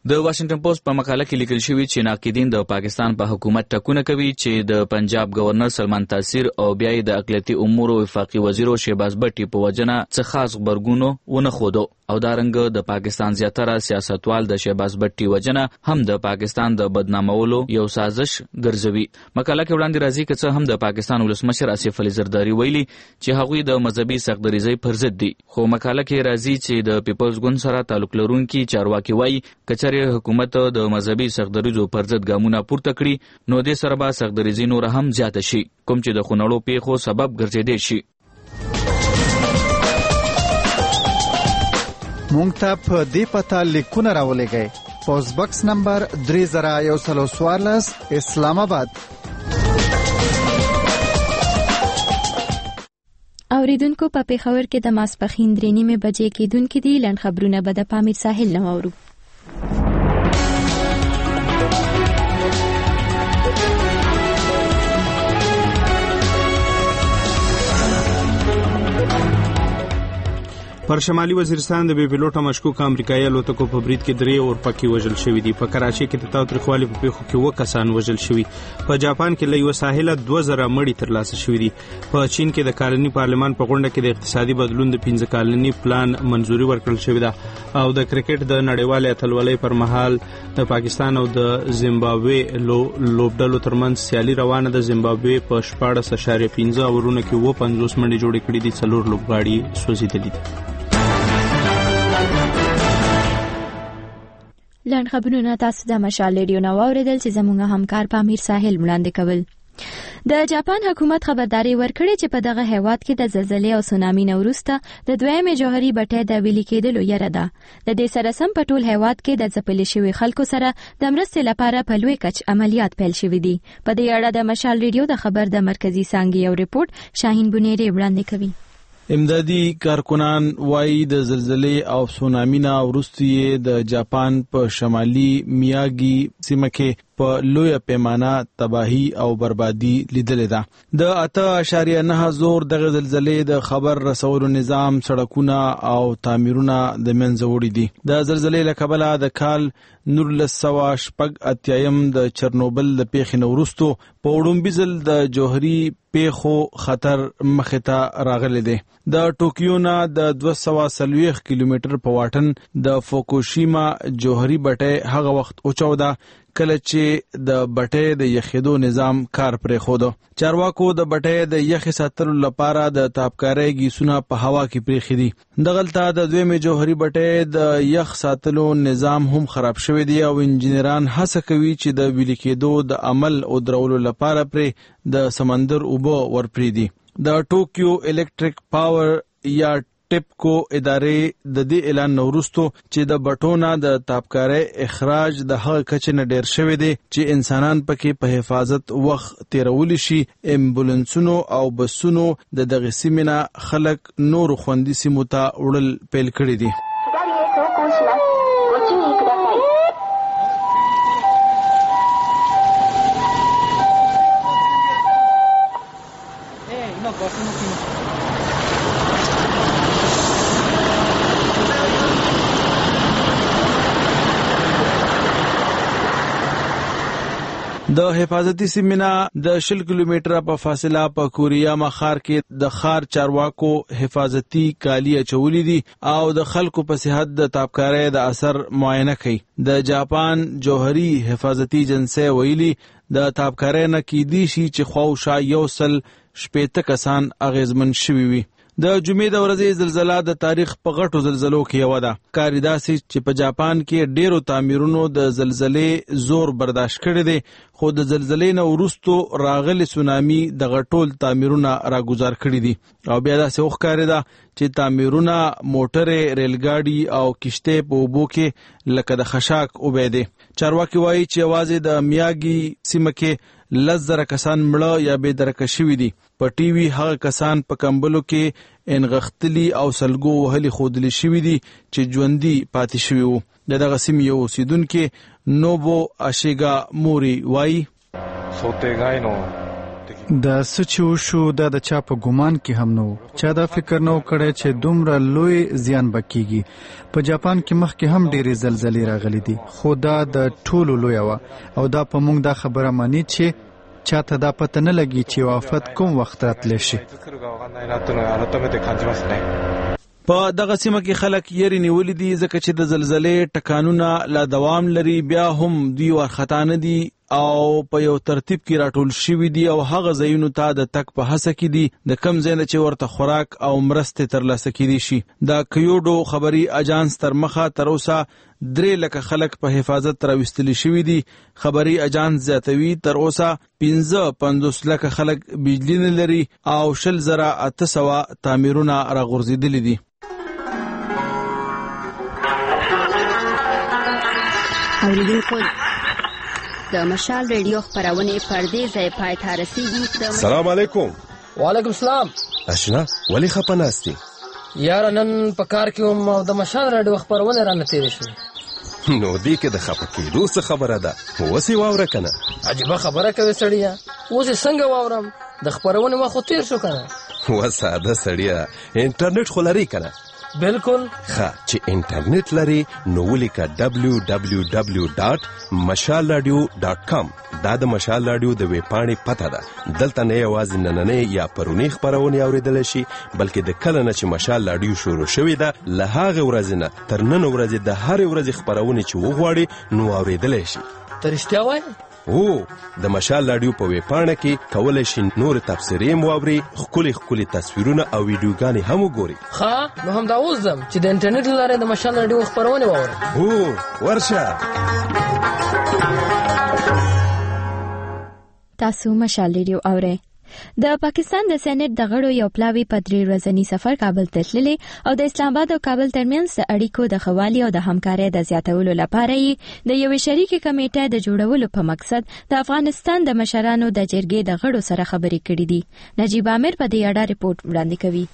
S23: د واشنگټن پوسټ په مقاله کې لیکل شوی چې ناقدین د پاکستان په حکومت ټکونه کوي چې د پنجاب گورنر سلمان تاثیر او بیا د اقلیتي امور وفاقي وزیر شهباز بټي په وجنه څه خاص خبرګونو ونه خودو او دارنګ د پاکستان زیاتره سیاستوال د شهباز بټي وجنه هم د پاکستان د بدنامولو یو سازش ګرځوي. مقاله کې وړاندې راځي چې څه هم د پاکستان ولسمشر آصف علي زرداری ویلي چې هغوی د مذهبي سختدریزۍ پر ضد دي، خو مقاله کې راځي چې د پیپلز ګوند سره تعلق لرونکي چارواکي وایي کچره حکومت د مذهبي سختدریزو پر ضد ګامونه پورته کړي نو د سره به سختدریزي نور هم زیاته شي، کوم چې د خونړو پیښو سبب ګرځېدای شي.
S2: مونږ ته په دې پته لیکونه راولېږئ. پوسټ باکس نمبر درې زره یو سل څوارلس اسلام آباد.
S1: اوریدونکو په پیښور کې د ماسپښین درې نیمې بجې کېدونکې دي. لنډ خبرونه به د پامیر ساحل نه واورو.
S5: پر شمالي وزیرستان د بې پیلوټه مشکوک امریکایي الوتکو په برید کې درې اورپکي وژل شوي دي. په کراچۍ کې د تاوتریخوالي په پیښو کې اووه کسان وژل شوي. په جاپان کې له یوه ساحله دوه زره مړي ترلاسه شوي دي. په چین کې د کالني پارلمان په غونډه کې د اقتصادي بدلون د پنځه کالني پلان منظوري ورکړل شوې ده. او د کرکټ د نړیوالې اتلولۍ پر مهال د پاکستان او د زیمبابوې لوبډلو ترمنځ سیالي روانه ده. زیمبابوې په شپاړس اعشاریه پنځه اورونو کې اووه پنځوس منډې جوړې کړي دي. څلور لوبغاړي سوځېدلي دي.
S1: لنډ خبرونه تاسو د مشال ریډیو نو اوریدل چې زموږ همکار پامیر ساحل وړاندې کول. د جاپان حکومت خبرداري ورکړې چې په دغه هیواد کې د زلزلې او سونامي نه وروسته د دویمې جوهري بټۍ د ویلي کېدلو یره ده. د دې سره سم په ټول هیواد کې د ځپلې شوي خلکو سره د مرستې لپاره په لوی کچ عملیات پیل شوي دي. په دې اړه د مشال ریډیو د خبر د مرکزی څانګې یو ریپورت شاهین بنيري وړاندې کوي.
S7: امدادي کارکنان وایي د زلزلې او سونامي نه وروسته د جاپان په شمالي میاګي سیمه کې په لویه پیمانه تباہی او بربادي لیدلې ده. د اته اعشاریه نه زور دغه زلزلې د خبر رسولو نظام، سړکونه او تعمیرونه د منځه وړي دي. د زلزلې له کبله د کال نورلس سوه شپږ اتیایم د چرنوبل د پیښې نه وروسته په وړومبي ځل د جوهري پیښو خطر مخې ته راغلی دی. د ټوکیو نه د دوه سوه څلوېښت کیلومتر په واټن د فوکوشیما جوهري بټۍ هغه وخت اوچوده کله چې د بټۍ د یخېدو نظام کار پرېښود. چارواکو د بټۍ د یخې ساتلو لپاره د تابکارۍ ګیسونه په هوا کې پرېښي دي. دغلته د دویمې جوهري بټۍ د یخ ساتلو نظام هم خراب شوی دی او انجینران هڅه کوي چې د ویلي کېدو د عمل او درولو لپاره پرې د سمندر اوبه ورپرېږدي. د ټوکیو الکتریک پاور یا ټپکو ادارې د دې اعلان وروسته چې د بټونه د تابکارۍ اخراج د هغه کچې نه ډیر شوی دی چې انسانان پکې په حفاظت وخت تیرولی شي. امبولانسونو او بسونو د دغه سیمې نه خلک نور خوندي سیمو ته وړل پیل کړي دي. د حفاظتي سیمه د شل کیلومتره په فاصله په کوریاما ښار کې د ښار چارواکو حفاظتي کالی اچولې دي او د خلکو په صحت د تابکارۍ د اثر معاینه کوي. د جاپان جوهري حفاظتي ایجنسی ویلي د تابکارۍ نه کېدی شي چې خواوشا یو سل شپېته کسان اغیزمن شوي وي. د جمعې د ورځې زلزلہ د تاریخ په غټو زلزلو کې یو ده. کاری داسې چې په جاپان کې ډیرو تعمیرونو د زلزلې زور برداشت کړی دی، خو د زلزلې نه وروسته راغلي سونامي د غټول تعمیرونه راګزار کړي دي او بیا داسې وښکارېده چې تعمیرونه موټرې، ریلګاډي او کشتۍ په اوبو کې لکه د خشاک اوبه دي. چارواکي وایي چې یوازې د میاګي سیمه کې لس زره کسان مړه یا بې درکه شوي دي. په ټي وي هغه کسان په کمبلو کې انغښتلي او سلګو وهلي ښودلی شوي دي چې ژوندي پاتې شوي وو. د دغه سیمې یو اوسیدونکي نوبو اشیګا موري وایي
S2: د سچو شو د چا په ګمان کې هم نو چا دا فکر نو کړی چې دومره لوی زیان بکیږي. په جاپان کې مخکې هم ډېرې زلزلې راغلي دي خو دا د ټولو لوی و او دا په موږ دا خبره مانی چې چاته دا پته نه لګي چې وافت کوم وخت راتلی شي.
S7: په دغه سیمه کې خلک یری نیولې دي ځکه چې د زلزلې ټکانونه لا دوام لري، بیا هم دوی وارخطا نه دي او په یو ترتیب کې راټول شوي دي او هغه ځایونو ته د تک په هڅه کې دي د کم ځای نه چې ورته خوراک او مرستې ترلاسه کیدی شي. د کیوډو خبري اجانس تر مخه تر اوسه درې لکه خلک په حفاظت راوستل شوي دي. خبري اجانس زیاتوي تر اوسه پنځه پنځوس لکه خلک بجلی نه لري او شل زره اته سوه تعمیرونه راغورځېدلي دي.
S12: اوریدونکو د مشال ریډیو خبرونه پردې ځای پای ته رسیدي.
S8: سلام علیکم.
S9: وعلیکم السلام.
S8: اشنا ولی خپناستی
S9: یار نن په کار کې هم د مشال ریډیو خبرونه را نتیری شو.
S8: نو دی کې د خپکې روس خبره ده وسی واوره کنه.
S9: عجیب خبره کوي سړیا. اوس څنګه واورم د خبرونه ما خو تیر شو کنه.
S8: وساده سړیا انټرنیټ خلاري کنه.
S9: بالکل
S8: ښه چې انټرنیټ لري نو ولیکه دبلیو دبلیو دبلیو ډاټ مشال رادیو ډاټ کام. دا د مشال رادیو د ویب پاڼې پته ده. دلته نه یوازې نننۍ یا پرونی خبرونه اوریدل شي بلکې د کله نه چې مشال رادیو شروع شوې ده له هغه ورځې نه تر نن ورځې د هر ورځې خبرونه چې وغواړي نو اوریدل شي.
S9: ته رښتیا وایې؟
S8: او د مشال رادیو په ویب پاڼه کې کولای شي نور تفسیرې مواوري خولي خولي تصویرونه او ویډیوګانې هم وګوري.
S9: ښه نو هم دا وزم چې د انټرنیټ لاره د مشال رادیو خبرونه واورم.
S8: او ورشه
S1: تاسو مشال رادیو اورئ. د پاکستان د سېنات د غړو یو پلاوی په درې ورځنی سفر کابل ته تللی او د اسلام آباد او کابل ترمنځ د اړیکو د خوالي او د همکارۍ د زیاتولو لپاره یې د یوې شریکې کمیټې د جوړولو په مقصد د افغانستان د مشرانو د جرګې د غړو سره خبرې کړې دي. نجیب عامر په دې اړه ریپورت وړاندې کوي.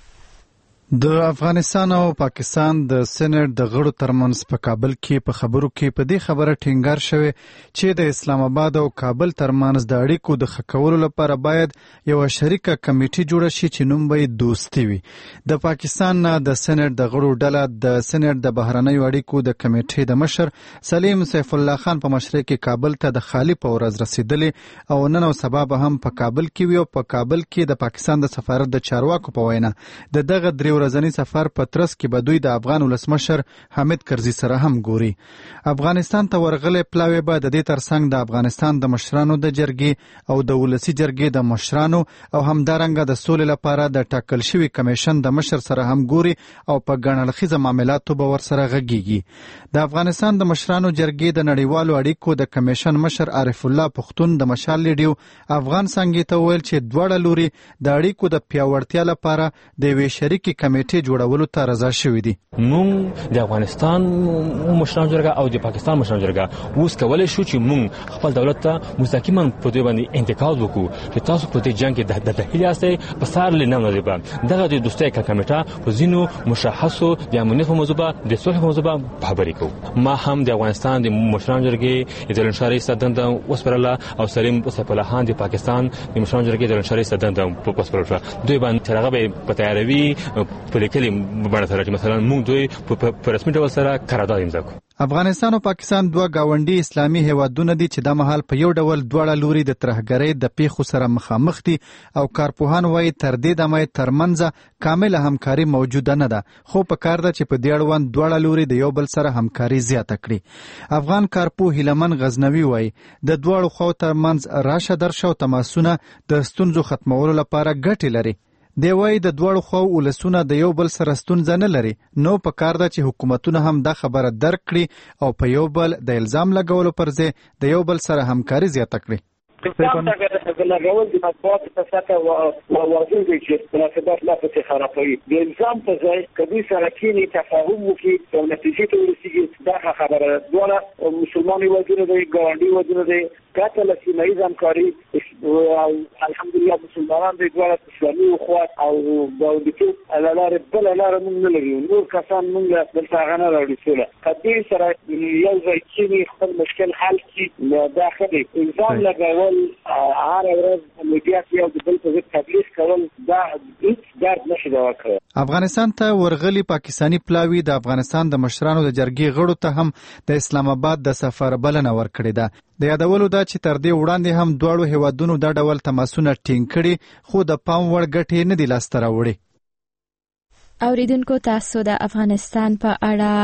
S2: د افغانستان او پاکستان د سېنات د غړو ترمنځ په کابل کې په خبرو کې په دې خبره ټینګار شوی چې د اسلام آباد او کابل ترمنځ د اړیکو د ښه کولو لپاره باید یو شریکه کمیټه جوړه شي چې نوم به دوستي وي. د پاکستان نه د سېنات د غړو ډله د سېنات د بهرنیو اړیکو د کمیټې د مشر سلیم سیف الله خان په مشرۍ کې کابل ته د خالی په ورځ رسیدلې او نن او سبا به هم په کابل کې وي او په کابل کې د پاکستان د سفارت د چارواکو په وینا د دغه درې ورځنی سفر په ترڅ کې به دوی د افغان ولسمشر حامد کرزي سره هم ګوري. افغانستان ته ورغلي پلاوی به د دې ترڅنګ د افغانستان د مشرانو د جرګې او د ولسی جرګې د مشرانو او همدارنګه د سولې لپاره د ټاکل شوی کمیشن د مشر سره هم ګوري او په ګڼلخیزه معاملاتو به ورسره غږیږي. د افغانستان د مشرانو جرګې د نړیوالو اړیکو د کمیشن مشر عارف الله پختون د مشال ریډیو افغان څنګه ته ویل چې دواړه لوري د اړیکو د پیاوړتیا لپاره د یوې شریکې کمیټې جوړولو ته رضا شوي دي.
S11: مونږ د افغانستان مشرانو جرګه او د پاکستان مشرانو جرګه اوس کولای شو چې مونږ خپل دولت ته مستقیما په دوی باندې انتقاد وکړو چې تاسو په دې جنگ کې د داخلي یاستئ په سار لنه نه دی دغه د دوستۍ کمیټه په ځینو مشخصو د امنیت په موضوع د صلح په موضوع خبرې کوو. ما هم د افغانستان د مشرانو جرګې د لنشاري صدند وسپرله او سلیم سیف الله خان د پاکستان د مشرانو جرګې د لنشاري صدند په وسپرله دوی باندې هغه په تیاروي په کلی باندې سره چې مثلا موږ دوی په رسمي ډول سره قرارداد امضا کړو.
S2: افغانستان او پاکستان دوه گاونډي اسلامي هیوادونه دي چې د مهال په یو ډول دواړه لوري د ترهګرۍ د پیښو سره مخامخ دي او کارپوهان وایي تر دې دمه ترمنځ کامله همکاري موجوده نه ده خو په کار ده چې په دې اړوند دواړه لوري د یو بل سره همکاري زیاته کړي. افغان کارپوه هیلمن غزنوي وایي د دواړو خواو ترمنځ راشه درشه او تماسونه د ستونزو ختمولو لپاره ګټې لري. دی وایي د دواړو خواو ولسونه د یو بل سره ستونزه نه لري نو په کار ده چې حکومتونه هم دا خبره درک کړي او په یو بل د الزام لګولو پر ځای د یو بل سره همکاري زیاته کړي.
S24: الزام لګول د مطبوعاتو په سطح واضح دی چې مناسبات لا پسې خرابوي. د الزام په ځای که دوی سره کینې تفاهم وکړي او نتیجې ته ورسېږي دا خبره دواړه مسلمان هېوادونه دی ګاونډي هېوادونه دی پرته له سیمه ییز همکاري الحمدلله مسلمانان دوی دواړه اسلامي اخوات او ګاونډیتوب له لارې بله لاره موږ نه لرو. نور کسان موږ دلته هغه نه راوړي سوله که دې سره یو ځای کښېني خپل مشکل حل کړي دا ښه دی. الزام لګول هره ورځ میډیا کې یو د بل په ضد تبلیغ کول دا هېڅ درد نشي دوا کولی.
S2: افغانستان ته ورغلي پاکستاني پلاوي د افغانستان د مشرانو د جرګې غړو ته هم د اسلام آباد د سفر بلنه ورکړې ده. د یادولو ده چې تر دې وړاندې هم دواړو هیوادونو دا ډول تماسونه ټینګ کړي خو د پام وړ ګټې نه دي لاسته راوړي.
S1: اوریدونکو تاسو د افغانستان په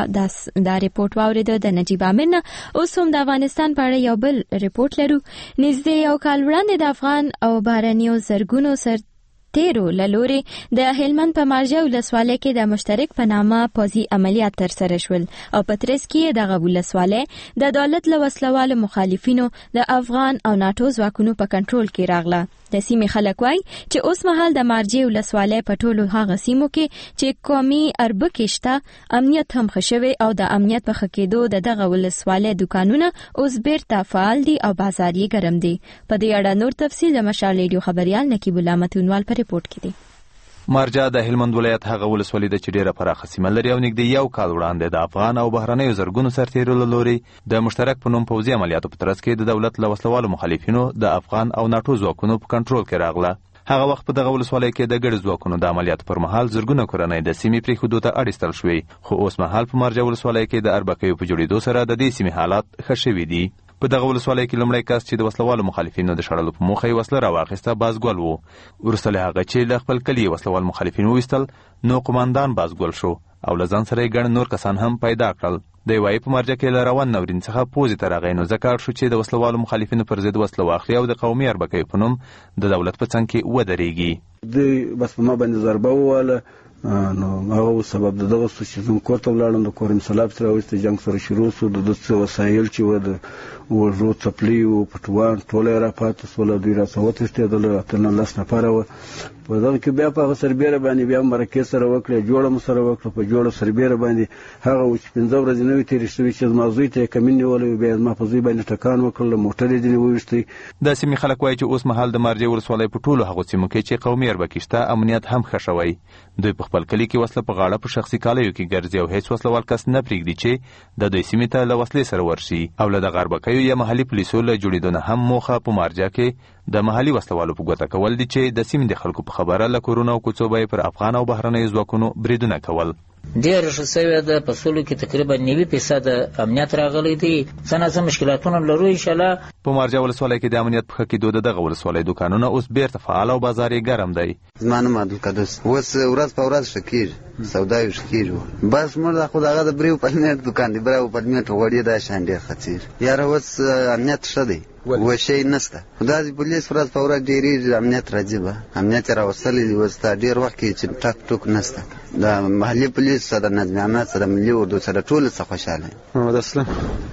S1: اړه دا ریپورت واوریدو د نجیب امیر نه. اوس هم د افغانستان په اړه یو بل ریپورت لرو. نږدې یو کال وړاندې د افغان او بهرنیو زرګونو سر تیرو للوري د هلمند په مارجه ولسوالۍ کې د مشترک په نامه پوځي عملیات ترسره شول او په ترڅ کې دغه ولسوالۍ د دولت له وسلوالو مخالفینو د افغان او ناتو ځواکونو په کنټرول کې راغله. د سیمې خلک وایي چې اوس مهال د مارجه ولسوالۍ په ټولو هغه سیمو کې چې قومي اربکې شته امنیت هم ښه شوی او د امنیت په ښه کېدو د دغه ولسوالۍ دوکانونه اوس بیرته فعال دي او بازار یې ګرم دی. په دې اړه نور تفصیل د مشال ریډیو خبريال نقیب الله متونوال په ریپورت کې دی.
S6: مارجه د هلمند ولایت هغه ولسوالۍ ده چې ډیره پراخه سیمه لري او نږدې یو کال وړاندې د افغان او بهرنیو زرګونو سرتیرو له لوري د مشترک په نوم پوځي عملیاتو په ترڅ کې د دولت له وسلوالو مخالفینو د افغان او ناتو ځواکونو په کنټرول کې راغله. هغه وخت په دغه ولسوالۍ کې د ګډ ځواکونو د عملیاتو پر مهال زرګونه کورنۍ د سیمې پرېښودو ته اړ ایستل شوې خو اوس مهال په مارجه ولسوالۍ کې د اربکیو په جوړېدو سره د دې سیمې حالات ښه شوي دي. په دغه ولسوالۍ کې لومړی کس چې د وسلوالو مخالفینو د شړلو په موخه یې وسله راواخیسته بازګل و. وروسته له هغه چې له خپل کلي وسلوال مخالفین وویستل نو قماندان بازګل شو او له ځان سره یې ګڼ نور کسان هم پیدا کړل. دی وایي په مارجه کې له روان ناورین څخه پوځې ته راغی نو ځکه اړ شو چې د وسلوالو مخالفینو پر ضد وسله واخلي او د قومي اربکیو په نوم د دولت په څنګ کې ودرېږي.
S10: دوی بس په ما باندې ضربه وواله نو هغه سبب د دغه څه چې زموږ کور ته ولاړم د کور انسلاب سره راوسته جنګ سره شروع شو. د ده څه وسایل چې وه د وږو څپلۍ و پټوان ټوله یې راپاته سوله. دوی راڅه وتښتېدل اته نولس نفره وه. په دغه کې بیا په هغه سربیره باندې بیا مرکې سره وکړې جوړه مو سره وکړه. په جوړه سربیره باندې هغه و چې پنځه ورځې نه وي تېرې شوي چې زما زوی ته یې کمین نیولی و بیا زما په زوی باندې ټکان وکړل موټر یې ځینې وویشتی.
S6: د سیمې خلک وایي چې اوس مهال د مارجې ولسوالۍ په ټولو هغو سیمو کې چې قومي اربکي شته امنیت هم ښه شوی. دوی په خپل کلي کې وسله په غاړه په شخصي کالیو کې ګرځي او هیڅ وسلوال کس نه پرېږدي چې د دوی سیمې ته له وسلې سره ورشي. او له دغه اربکیو یا محلي پولیسو له جوړېدو نه هم موخه په مارجه کې د محلي وسلوالو په ګوته کول دي چې د سیمې د خلکو په خبره له کورونو او کوڅو به یې پر افغان او بهرنیو ځواکونو بریدونه کول.
S15: ډېر ښه سوی ده. په سولو کې تقریبا نوي فیصده امنیت راغلی دی. څه نه څه مشکلاتونه لرو انشاءالله.
S6: په مارجه ولسوالۍ کې د امنیت په ښه کېدو د دغه ولسوالۍ دوکانونه اوس بیرته فعال او بازار یې ګرم دی.
S16: زما نوم عبدالقدوس. اوس ورځ په ورځ ښه کېږي سودا یې ښه کېږي. بس موږ خو د هغه د بریو پلمېټ دوکان دی بریو پلمېټ غوړي دا شان ډېر ښه څېږي. یاره اوس امنیت ښه دی وشی نسته. خو داسې پولیس ورځ په ورځ ډېرېږي امنیت راځي به امنیت یې راوستلی دی. اوس دا ډېر وخت کې چې ټک ټوک نسته. د محلي پولیس سره د نظم عامه سره ملي اردو سره ټولو څه خوشحاله یم.
S25: محمد اسلم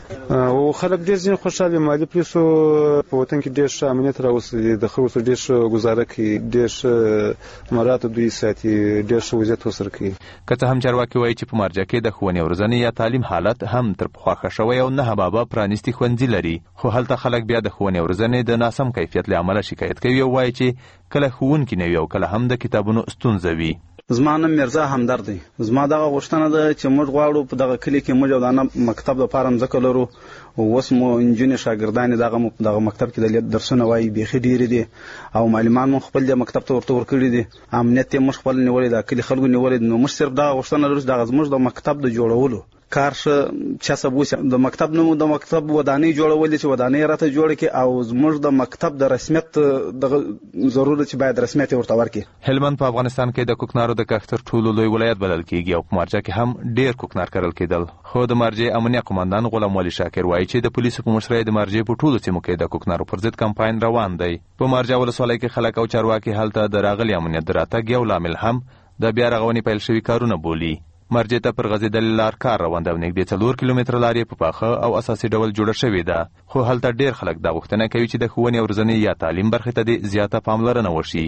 S25: او خلک ډېر ځینې خوشحال دي. محلي پولیسو په وطن کې ډېر ښه امنیت راوستلی دی. د خلکو سره ډېر ښه ګزاره کوي ډېر ښه مرات دوی ساتي ډېر ښه وضعیت ورسره کوي.
S6: که څه هم چارواکي وایي چې په مارجه کې د ښوونې او روزنې یا تعلیم حالت هم تر پخوا ښه شوی او نه بابا پرانیستي ښوونځي لري خو هلته خلک بیا د ښوونې او روزنې د ناسم کیفیت له امله شکایت کوي او وایي چې کله ښوونکي نه وي او کله هم د کتابونو ستونزه وي.
S10: زما نوم مرزا همدرد دی. زما دغه غوښتنه ده چې موږ غواړو په دغه کلي کې موږ د مکتب لپاره مځکه لرو. اوس مو نجونې شاګردانې دغه دغه مکتب کې د درسونه وایي بیخي ډېرې دي او معلمان مو خپل د مکتب ته ورته ورکړي دي. امنیت یې موږ خپل نیولی د کلي خلکو نیولی. نو موږ صرف دغه غوښتنه لرو چې دغه زموږ د مکتب د جوړولو کار ښه چسب وسي. د مکتب نوم د مکتب ودانۍ جوړول چې ودانۍ راته جوړه کړي او زموږ د مکتب د رسمیت دغه ضرورت چې باید رسمیت ورته ورکړي.
S6: هلمند په افغانستان کې د کوکنارو د کښت تر ټولو لوی ولایت بلل کېږي او په مارجه کې هم ډېر کوکنار کرل کېدل. خو د مارجې امنیه قماندان غلام ولی شاکر وایي چې د پولیسو په مشرۍ د مارجې په ټولو سیمو کې د کوکنارو پر ضد کمپاین روان دی. په مارجه ولسوالۍ کې خلک او چارواکي هلته د راغلي امنیت د راتګ یو لامل هم د بیا رغونې پیل شوي کارونه بولي. مارجې ته پر غځېدلې لار کار روان دی او نږدې څلور کیلومتره لار یې په پاخه او اساسي ډول جوړه شوې ده. خو هلته ډېر خلک دا غوښتنه کوي چې د ښوونې او روزنې یا تعلیم برخې ته دې زیاته پاملرنه وشي.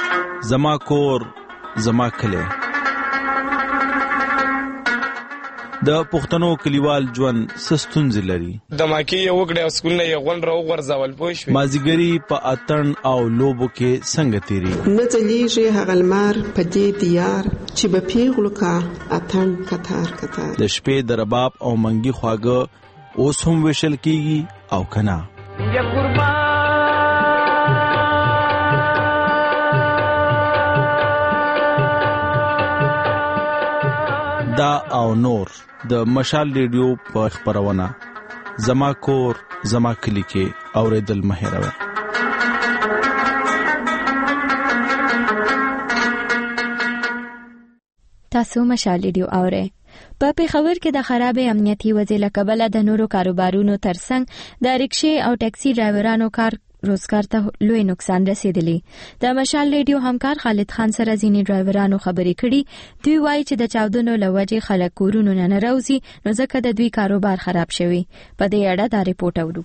S7: زما کور زما کلی. د پښتنو کلیوال ژوند ستونزې لري.
S13: د ماکي یو وګړي سکول نه یو غونډه وغورځول پوه شوې.
S7: مازیګری په اتن او لوبو کې څنګه تیری
S14: نه ځلیږي هغه لمر په دې دیار چې به پیغلو کا اتن کتار کتار.
S7: د شپې د رباب او منګي خواږه اوس هم وشل کیږي او کنا. یا قربان دا او نور د مشال ریډیو په خبرونه زما کور زما کلی کې اوریدل مهیروي.
S1: تاسو مشال ریډیو اورئ. په پیښور کې د خراب امنیتي وضع له کبله د نورو کاروبارونو ترڅنګ د رکشې او ټاکسي ډرایورانو کار روزګار ته لوی نقصان رسیدلی. د مشال ریډیو همکار خالد خان سره ځینې ډرایورانو خبرې کړي. دوی وایي چې د چاودنو له وجې خلک کورونو نه ننوځي نو ځکه د دوی کاروبار خراب شوی. په دې اړه دا ریپورت اورو.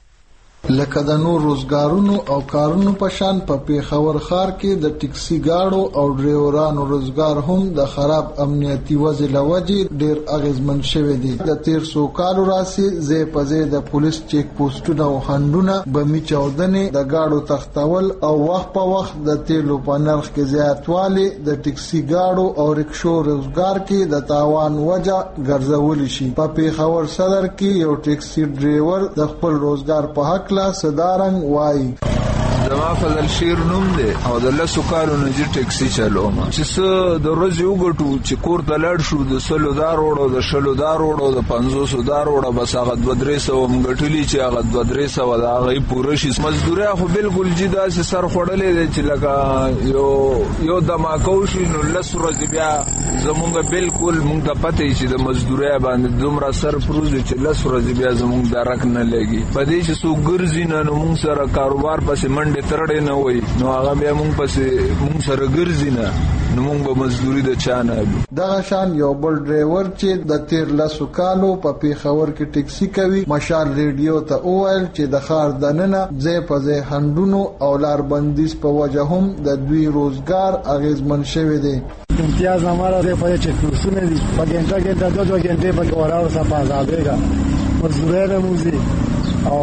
S17: لکه د نور روزګارونو او کارونو په شان په پیښور ښار کې د ټیکسي گاډو او ډرایورانو روزګار هم د خراب امنیتي وضع له وجې ډیر اغیزمن شوی دی. د تیر څو کالو راسي ځای په ځای د پولیس چیک پوسټونه او خنډونه بمي چاودنې د گاډو تختول او وخت په وخت د تیلو په نرخ کې زیاتوالی د ټیکسي گاډو او رکشو روزګار کې د تاوان وجه ګرځول شي. په پیښور صدر کې یو ټیکسي ډرایور د خپل روزګار په حق صدارنګ وای.
S18: زما فضل شیر نوم دی او د لسو کالو نه چې ټیکسي چلوم چې څه د ورځې وګټو چې کور ته لاړ شو د سلو دار وړو د شلو دار وړو د پنځوسو دار وړو بس هغه دوه درې سوه م ګټلي چې هغه دوه درې سوه د هغې پوره شي. مزدورۍ خو بالکل جي داسې سر خوړلی دی چې لکه یو یو دماکو شي نو لس ورځې بیا زمونږ بالکل مونږ ته پته چې د مزدورۍ باندې دومره سر پروز دی چې لس ورځې بیا زمونږ درک نه لګي. په دې چې څوک ګرځي نه نو مونږ سره کاروبار پسې منډې ترړې نه وای نو هغه بیا مونږ پسې مونږ سره ګرځي نه نو مونږ به مزدوري د چا نه اخلو.
S17: دغه شان یو بل ډرایور چې د تیر لسو کالو په پیښور کې ټیکسي کوي مشال ریډیو ته وویل چې د ښار دننه ځای په ځای خنډونو او لار بندیز په وجه هم د دوی روزګار اغیزمن شوی دی.
S20: امتیاز हमारा से पहले चेक सुने दी घंटा घंटा दो दो घंटे पर वरावर सा पास आवेगा मजदूर موزي او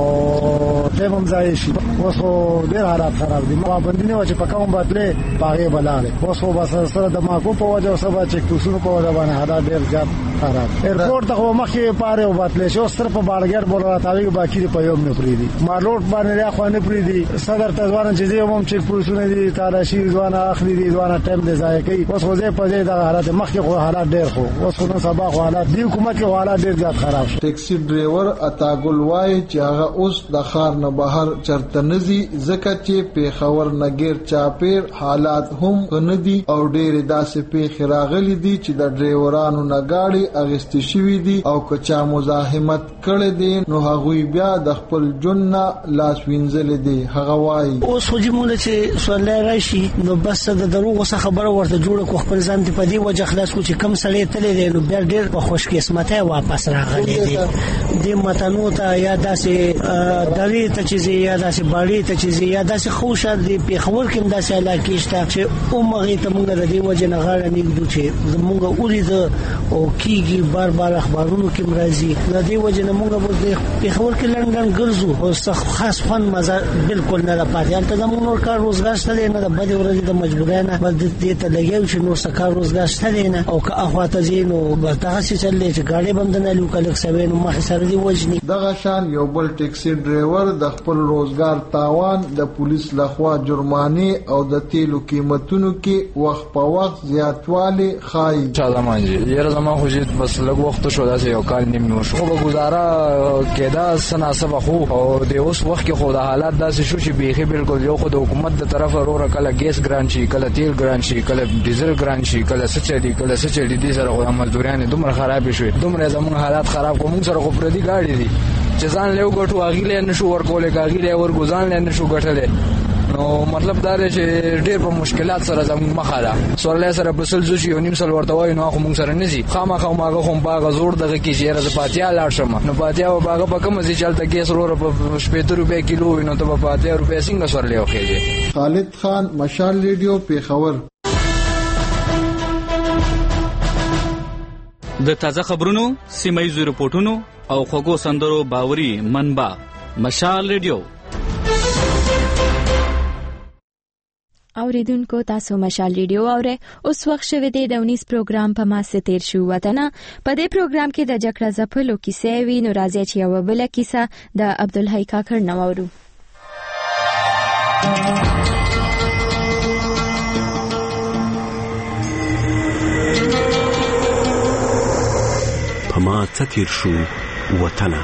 S20: ټیم هم ځای شي. اوس خو ډېر حالات خراب دي. پابندي نه و چې په کوم بدلې پاغې بلاله اوس خو بس سره د ماکو په وجه او سبا چک توسونو په وجه باندې حالات ډېر زیات خراب. ایرپورټ ته مخکې پاره او بدلې شو سره په باړګر بوله راتاوي باقي په یوم نه پری دي مالوټ باندې را خو نه پری دي. صدر تزوان چې هم چک پوسونه دي تاراشي ځوانه اخلي دي ځوانه ټیم دې ځای کوي. اوس خو ځای په ځای د حالات مخکې خو حالات ډېر خو اوس خو سبا خو حالات دی حکومت کې حالات ډېر زیات خراب شو.
S17: ټیکسي ډرایور اتاګل وای چې هغه اوس د ښار نه بهر چرته نزي ځکه چې پیښور نګیر چاپیر حالات هم ندي او ډېر داسې پیښې راغلي دي چې د ډرایورانو نه گاډي اغستې شوي دي او که چا مزاحمت کړی دی نو هغوی بیا د خپل جون نه لاس وینځلی دی. هغه وایي
S26: اوس خو جمونه چې سوالای راشي نو بس د دروغو څخه خبره ورته جوړه کو خپل ځان ته په دې وجه خلاص کو چې کم سړی تللی دی نو بیا ډېر په خوش قسمته واپس راغلی دی. د متنو ته یا داسې دغې ته چې یا داسې باړې ته چې یا داسې خوشه د پیښور کې داسې علاقې شته چې اومغې ته موږ د دې وجه نه غاړه نږدو چې زموږ ولید او کیږي بار بار اخبارونو کې مرضی د دې وجه نه موږ په پیښور کې لندن ګرځو او سخت خاص فن مزه بالکل نه پاتې هلته زموږ نور کار روزګار شته نه د بدې ورځې د مجبورۍ نه بس دې ته لګیو چې نور څه کار روزګار شته نه او که اخوا ته ځې نو بس دغسې چللی چې ګاډۍ به هم د نلو کلک سوی نو مخې سره دې وژني.
S17: دغه شان یو بل ټیکسي ډرایور د خپل روزګار تاوان د پولیس لخوا جرمانې او د تیلو قیمتونو کې وخت په وخت زیاتوالی ښایي.
S18: چا زمان جي یاره زما خو چې بس لږ وخت شو داسې یو کال نیم نو شو خو به ګزاره کېده څه ناسبه خو او د اوس وخت کې خو د حالات داسې شو چې بیخي بالکل یو خو د حکومت د طرفه وروره کله ګیس ګران شي کله تیل ګران شي کله ډیزل ګران شي کله څه چلي کله څه چلي دې سره خو مزدوریانې دومره خرابې شوې دومره زموږ حالات خراب خو موږ سره خو پردي ګاډي دي چې ځان له وګټو اغیله نشو ورکولې کاغیله ورګوزان له نشو ګټلې نو مطلب دا دی چې ډېر په مشکلات سره زموږ مخه ده. سوړلی سره بسل زو چې یو نیم سل ورته وایي نو خو موږ سره نه ځي خامخا ماغه خو په هغه زوړ دغه کې چې یاره زه پاتیا لاړ شم نو پاتیا به هغه په کومه ځای چې هلته ګیس وروره په شپېته روپۍ کیلو وي نو ته به په اتیا روپۍ څنګه سورلی وخېږې.
S17: خالد خان مشال ریډیو پیښور.
S3: د تازه خبرونو، سیمه ییزو رپورټونو او خوږو سندرو باوري منبع مشال ریډیو.
S1: اوریدونکو تاسو مشال ریډیو اوره اوس وخت شوه دی د اونیس پروګرام په ماسه تیر شو وطنه. په دې پروګرام کې د جګړه ځپلو کیسې وی نو راځي چې یو بل کیسه د عبدالحی کاکړ نو اورو.
S4: پما تیر شو وطنه.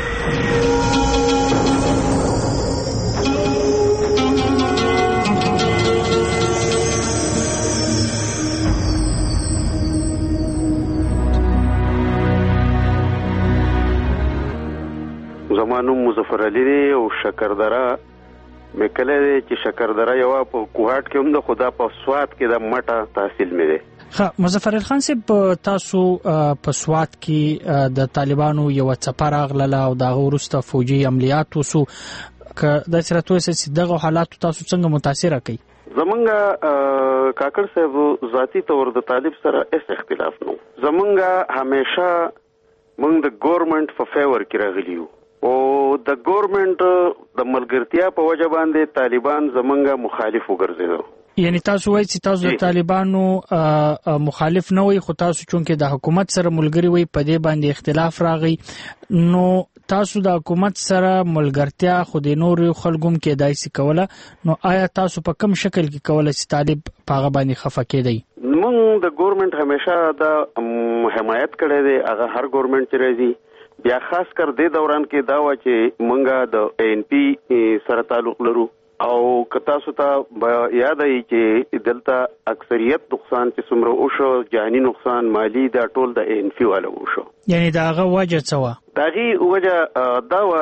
S19: زمانو مظفر علی دی او شکردره مکله دی چې شکردره یو په کوهاټ کې هم د خدا په سواد کې د مټه تحصیل مې دی.
S21: ها مظفر خان صاحب تاسو په سواد کې د طالبانو یو څپه راغله او دغه وروسته فوجي عملیات وسو که د سرتوي چې دغه حالات تاسو څنګه متاثر کړي؟
S19: زمونږ کاکړ صاحب ذاتی تور د طالب سره اس اختلاف نو زمونږ همیشه مونږ د ګورنمنت په فیور کې راغلیو او د ګورنمنت د ملګرتیا په وجه باندې طالبان زمونږ مخالف وګرځیدل.
S21: یعنی تاسو وایي چې تاسو د طالبانو مخالف نه وي خو تاسو چونکه د حکومت سره ملګری وي په دې باندې اختلاف راغی نو تاسو د حکومت سره ملګرتیا خو د نورو خلګوم کې دایسي کوله نو آیا تاسو په کوم شکل کې کوله چې طالب پاغه باندې خفه کېدی؟
S19: مونږ د ګورنمنت همیشه د حمایت کړی دی هغه هر ګورنمنت چې راځي بیا خاص کر دې دوران کې دا و چې مونږه د این پی سره تعلق لرو او کتا ستا یاد ای چې دلته اکثریت نقصان چې څومره وشو جهانی نقصان مالی دا ټول د این پی والو وشو.
S21: یعنی دا هغه وجه څه و؟
S19: داغي وجه دا و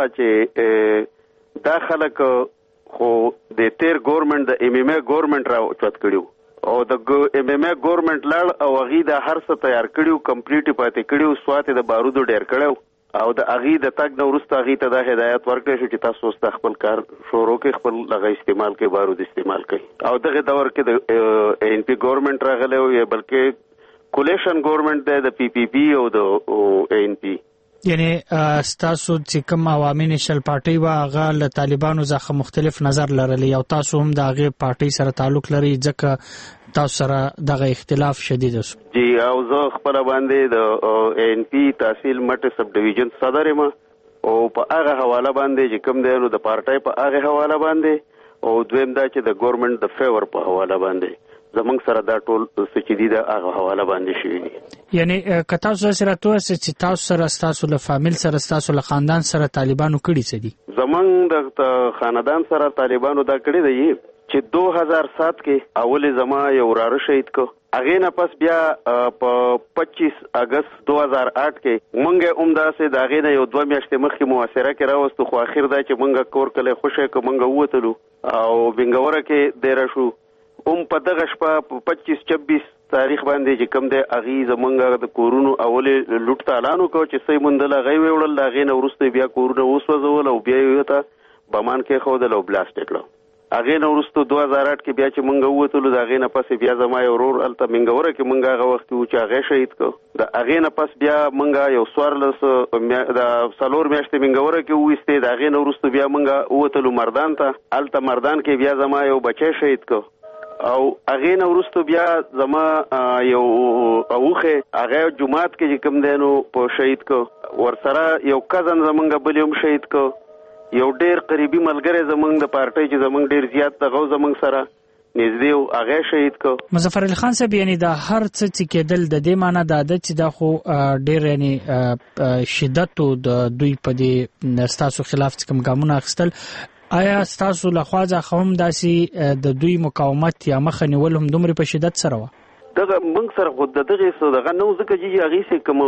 S19: چې دا خلک خو د تیر ګورنمنت د ایم ایم ای ګورنمنت را چوت کړیو او د ایم ایم ای ګورنمنت لړ او غي د هر څه تیار کړیو کمپلیټ پاتې کړیو سواته د بارودو ډیر کړو او د اغي د تک نو ورسته اغي ته د هدایت ورکړی شو چې تاسو ست خپل کار شروع کې خپل لغه استعمال کې بارود استعمال کړئ او دغه دور کې د این پی ګورنمنت راغلی او یا بلکې کولیشن ګورنمنت د پی پی پی او د این پی.
S21: یعنی تاسو چې کوم عوامي نشل پارټي وا هغه له طالبانو څخه مختلف نظر لرلی او تاسو هم د هغه پارټي سره تعلق لري ځکه تاسو سره دغه اختلاف شدید است.
S19: جی او زه خپل باندې د این پی تحصیل مټ سب ډیویژن صدر یم او په هغه حواله باندې چې کوم دی نو د پارټي په هغه حواله باندې او دویم دا چې د ګورنمنت د فیور په حواله باندې زمونږ سره دا ټول څه چې دی د هغه حواله باندې شوی دي.
S21: یعنی کتا سره تاسو چې تاسو سره تاسو له فامیل سره تاسو له خاندان سره طالبانو کړي څه دي؟
S19: زمونږ د خاندان سره طالبانو دا کړی دی چې دو هزار سات کې اول زما یو وراره شهید کو اغه نه پس بیا په پچیس اگست دو هزار آٹھ کې مونږه عمده سه داغه نه یو دوه میاشتې مخکې مواسره کې راوستو خو اخر دا چې مونږه کور کله خوشی کو مونږه ووتلو او بنګوره کې ډیر شو اوم په دغه شپه پچیس چوبیس تاریخ باندې چې کوم دی اغي زمونږه د کورونو اولې لوټ تعلانو کو چې سې مندله غي وړل لاغې نه ورسته بیا کورونه وسوځول او بیا یو ته بمان کې خو د لو بلاست کړو اغه نو ورستو دو هزار آٹھ کې بیا چې مونږ ووتلو دا غې نه پس بیا زما یو ورور الته منګوره کې مونږه هغه وخت و چې هغه شهید کو دا اغه نه پس بیا مونږه یو سوارلس دا سالور میاشتې منګوره کې وېسته دا غې نو ورستو بیا مونږه ووتلو مردان ته الته مردان کې بیا زما یو بچی شهید کو او اغه نو ورستو بیا زما یو اوخه هغه جمعات کې کوم دینو په شهید کو ورسره یو کزن زمونږه بلیوم شهید کو یو ډیر قریبي ملګری زمونږ د پارټي چې زمونږ ډیر زیات دغه زمونږ سره نږدې او هغه شهید کو.
S21: مظفر علي خان صاحب یعنی دا هر څه چې کېدل د دې معنی دا ده چې دا خو ډیر یعنی شدت او د دوی په دې تاسو خلاف کوم ګامونه اخیستل آیا تاسو له خواځه خوم داسي د دوی مقاومت یا مخ نیول هم دومره په شدت سره و؟
S19: دغه موږ سره خو دغه څه دغه نو ځکه چې هغه سه کوم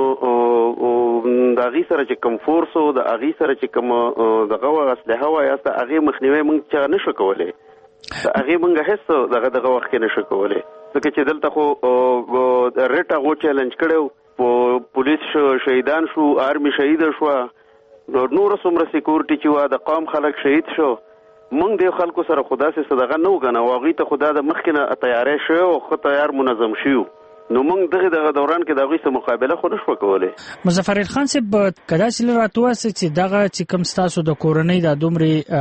S19: د هغه سره چې کوم فورس او د هغه سره چې کوم دغه اسلحه وای است هغه مخنیوي موږ چا نشو کولای هغه موږ هیڅ دغه دغه وخت کې نشو کولای ځکه چې دلته خو ریټا غو چیلنج کړو په پولیس شهیدان شو آرمي شهید شو نور نور څومره سکیورټي چې وا د قوم خلک شهید شو مونږ د خلکو سره خدا سره صدقه نو غنه واغې ته خدا د مخکنه تیارې شو او خو تیار منظم شو نو موږ دغه دغه دوران کې د هغوی سره مقابله خو نشو کولی.
S21: مظفر علي خان صاحب کدا چې راتواسه چې دغه چې کوم ستاسو د کورنۍ د دومره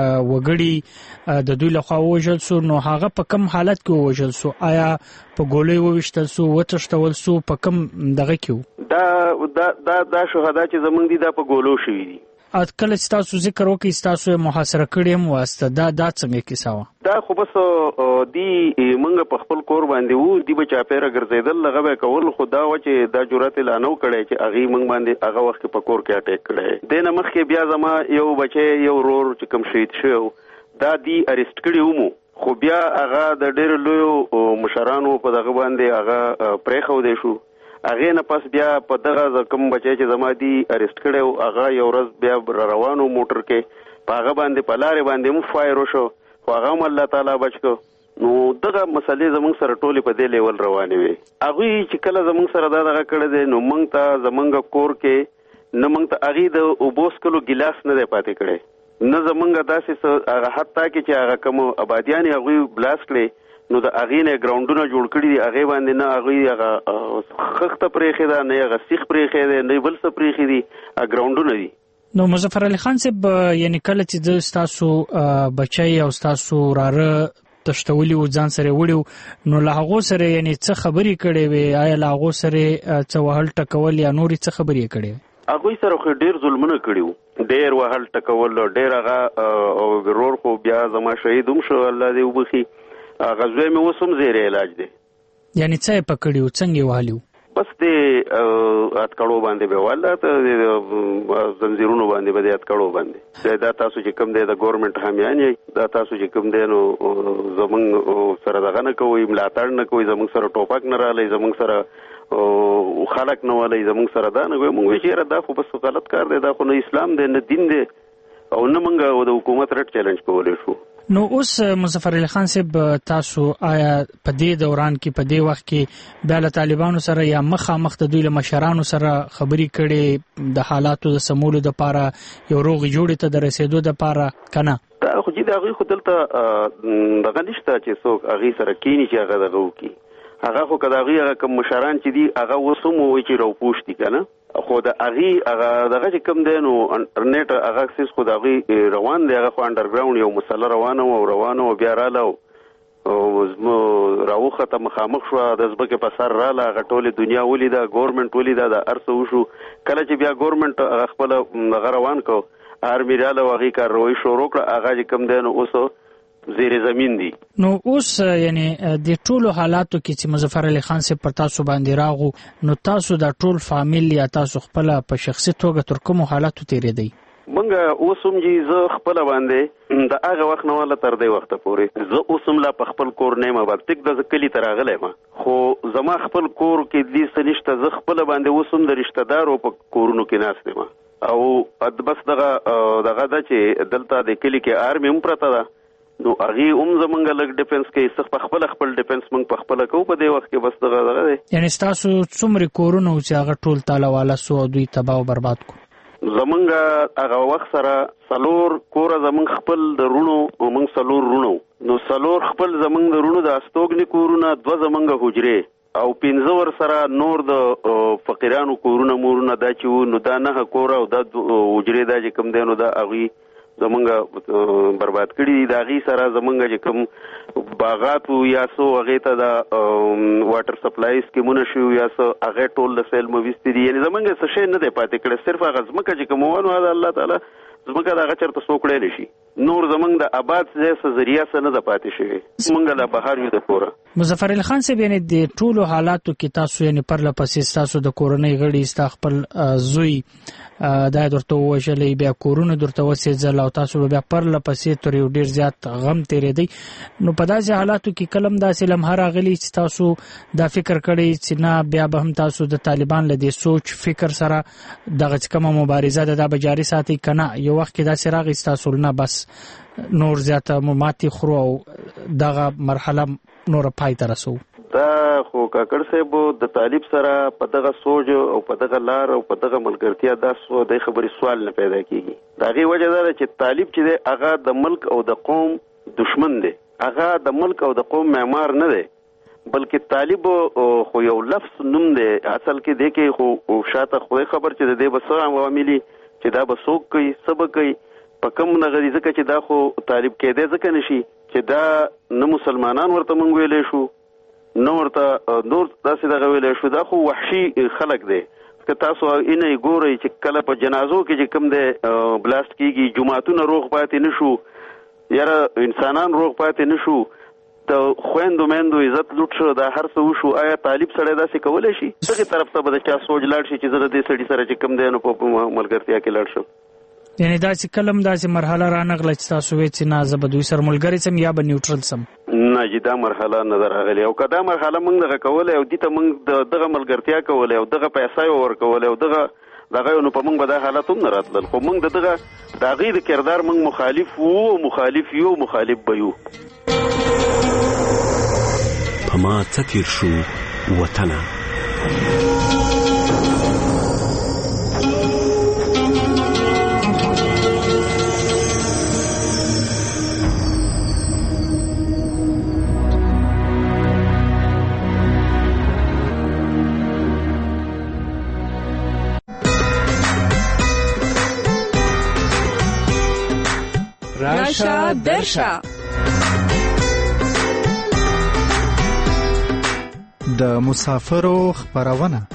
S21: وګړي د دوی لخوا وژل سو نو هغه په کوم حالت کې وژل سو؟ آیا په ګولۍ وویشتل سو وتښتول سو په کوم دغه کې؟
S19: دا دا دا دا شهدا چې زمونږ دي دا په ګولو شوي دي.
S21: کله چې تاسو ذکر وکړئ تاسو محاصره کړی هم واسطه دا دا څنګه کیسه وه؟
S19: دا خو بس دی موږ په خپل کور باندې وو دی به چاپیره ګرځېدل هغه به کول خو دا و چې دا جرأت لا نه کړی چې هغې موږ باندې هغه وخت په کور کې اټیک کړی. دې نه مخکې بیا زما یو بچی یو ورور چې کوم شهید شوی دا دی اریسټ کړي ومو خو بیا هغه د ډېرو لویو مشرانو په دغه باندې هغه پرېښودی شو. هغې نه پس بیا په دغه کوم بچی چې زما دی اریسټ کړی و هغه یو ورځ بیا روانو موټر کې په هغه باندې په لارې باندې هم فایر وشو خو هغه هم الله تعالی بچ کړو. نو دغه مسلې زموږ سره ټولې په دې لیول روانې وي. هغوی چې کله زموږ سره دا دغه کړی دی نو موږ ته زموږ کور کې نه موږ ته هغې د اوبو څښلو ګیلاس نه دی پاتې کړی نه زموږ داسې څه هغه حتی کې چې هغه کوم آبادیان یې هغوی بلاس کړې نو د هغې نه ګراونډونه جوړ کړي دي هغې باندې نه هغوی هغه خښته پرېښې ده نه هغه سیخ پرېښی دی نه بل څه پرېښي دي هغه ګراونډونه دي.
S21: نو مظفر علي خان صاحب یعنی کله چې د ستاسو بچی او ستاسو وراره تښتولي و ځان سره وړي نو له هغو سره یعنی څه خبرې کړې وې؟ آیا له هغو سره څه وهل ټکول یا نورې څه خبرې یې کړې؟
S19: هغوی سره خو ډېر ظلمونه کړي وو ډېر وهل ټکول ډېر هغه ورور خو بیا زما شهید هم شو الله دې وبخي. هغه زوی مې اوس هم زیر علاج دی.
S21: یعنی څه یې پکړي وو څنګه یې وهلي وو؟
S19: بس د اتکړو باندې به والا ته زنجیرونو باندې به د اتکړو باندې دا تاسو چې کوم دی د ګورنمنت حامیان یې دا تاسو چې کوم دی نو زمونږ سره دغه نه کوئ ملاتړ نه کوئ زمونږ سره ټوپک نه رالی زمونږ سره خلک نه والی زمونږ سره دا نه کوئ. مونږ وایي چې دا خو بس غلط کار دی دا خو نه اسلام دی نه دین دی او نه مونږ د حکومت رټ چیلنج کولی شو.
S21: نو اوس مظفر علي خان صاحب تاسو آیا په دې دوران کې په دې وخت کې بیا له طالبانو سره یا مخامخ د دوی له مشرانو سره خبرې کړې د حالاتو د سمولو دپاره یو روغې جوړې ته د رسېدو دپاره که نه؟
S19: دا خو چې د هغوی خو دلته دغه نشته چې څوک هغې سره کینی چې هغه دغه وکړي. هغه خو که د هغوی هغه کوم مشران چې دي هغه اوس هم وایي چې راوپوش دي که نه خو د هغې هغه دغه چې کوم دی نو انټرنیټ هغه اکسس خو د هغوی روان دی هغه خو انډرګراونډ یو مسله روانه وه او روانه وه بیا راله او راوخته مخامخ شوه د ځمکې په سر راله هغه ټولې دنیا ولیده ګورنمنټ ولیده دا هر څه وشو. کله چې بیا ګورنمنټ هغه خپله هغه روان کړو آرمي راله او هغې کارروایي شروع کړه هغه چې کوم دی نو اوس زیر زمین دي.
S21: نو اوس یعنی د ټولو حالاتو کې چې مظفر علي خان صاحب پر تاسو باندې راغو نو تاسو د ټول فامیل یا تاسو خپل په شخصي توګه تر کومو حالاتو تیرېدئ؟
S19: مونږ اوس هم چې زه خپله باندې د هغه وخت نه واله تر دې وخته پورې زه اوس هم لا په خپل کور نه یم آباد ټیک ده زه کلي ته راغلی یم خو زما خپل کور کې دې څه نشته. زه خپله باندې اوس هم د رشته دارو په کورونو کې ناست یم او بس دغه دغه ده چې دلته د کلي کې آرمي هم پرته ده نو هغې هم زمونږ لږ ډیفنس کوي څه په خپله خپل ډیفنس موږ په خپله کوو په دې وخت کې بس دغه دغه دی.
S21: یعنې ستاسو څومرې کورونه و چې هغه ټول تاله واله سو او دوی تباه او برباد کو؟
S19: زمونږ هغه وخت سره څلور کوره زمونږ خپل د رونو موږ څلور رونو نو څلور خپل زمونږ د رونو د استوګنې کورونه دوه زمونږ حجرې او پنځه ور سره نور د فقیرانو کورونه مورونه دا چې وو نو دا نه کوره او دا حجرې دا چې کوم دی نو دا هغوی زمونږ برباد کړي دي. د هغې سره زمونږ چې کوم باغات وو یا څو هغې ته د واټر سپلای سکیمونه شوي یا څه هغې ټول د سیل مویستې دي. یعنې زمونږ څه شی نه دی پاتې کړی صرف هغه ځمکه چې کوم وانو د الله تعالی ځمکه د هغه چېرته څوک وړی نه شي نور زمونږ د آباد ځای څه ذریعه څه نه ده پاتې شوې مونږ لا بهر یو د کوره.
S21: مظفر علي خان صاحب یعنې د ټولو حالاتو کې تاسو یعنې پرله پسې ستاسو د کورنۍ غړي ستا خپل زوی دا درته ووژلی بیا کورونه درته وسېځل او تاسو به بیا پرله پسې تر یو ډېر زیات غم تېرېدئ نو په داسې حالاتو کې کله هم داسې لمحه راغلي چې تاسو دا فکر کړی چې نه بیا به هم تاسو د طالبان له دې سوچ فکر سره دغه چې کومه مبارزه ده دا به جاري ساتئ که نه یو وخت کې داسې راغی چې تاسو نه بس نور زیاته مو ماتې خورو او دغه مرحله نوره پای ته رسوو؟
S19: دا خو کاکړ صاحب د طالب سره په دغه سوچ او په دغه لار او په دغه ملګرتیا دا د خبرې سوال نه پیدا کیږي. د هغې وجه دا ده چې طالب چې دی هغه د ملک او د قوم دشمن دی هغه د ملک او د قوم معمار نه دی بلکې طالب خو یو لفظ نوم دی، اصل کې دی کې خو شاته خدای خبر چې د دې به څه عواملي چې دا به څوک کوي څه به کوي په کوم نغدي ځکه چې دا خو طالب کېدی ځکه نشي چې دا نه مسلمانان ورته مونږ ویلی شو نه ورته نور داسې دغه ویلی شو، دا خو وحشي خلک دی. که تاسو اینه ګورئ چې کله په جنازو کې چې کوم دی بلاست کېږي، جوماتونه روغ پاتې نه شو، یاره انسانان روغ پاتې نه شو، د خویندو میندو عزت لوټ شو، دا هر څه وشو. آیا طالب سړی داسې کولی شي؟ دغې طرف ته به د چا سوچ لاړ شي چې زه د دې سړي سره چې کوم دی نو په ملګرتیا کې لاړ شم؟
S21: یعنی داسې کلم داسې مرحله رانغله چې تاسو وایئ چې نه زه به دوی سره ملګری سم یا به نیوټرل سم؟
S19: نه جی دا مرحله نه ده راغلې، او که دا مرحله موږ دغه کولی او دې ته موږ دغه ملګرتیا کولی او دغه پیسه یې ورکولی او دغه دغه نو په موږ به دا حالت هم نه راتلل. خو موږ د دغه د هغې د کردار موږ مخالف وو، مخالف یو، مخالف به یو.
S4: په ما څه تېر شو وطنه،
S5: راشه درشه.
S2: د مسافرو خبرونه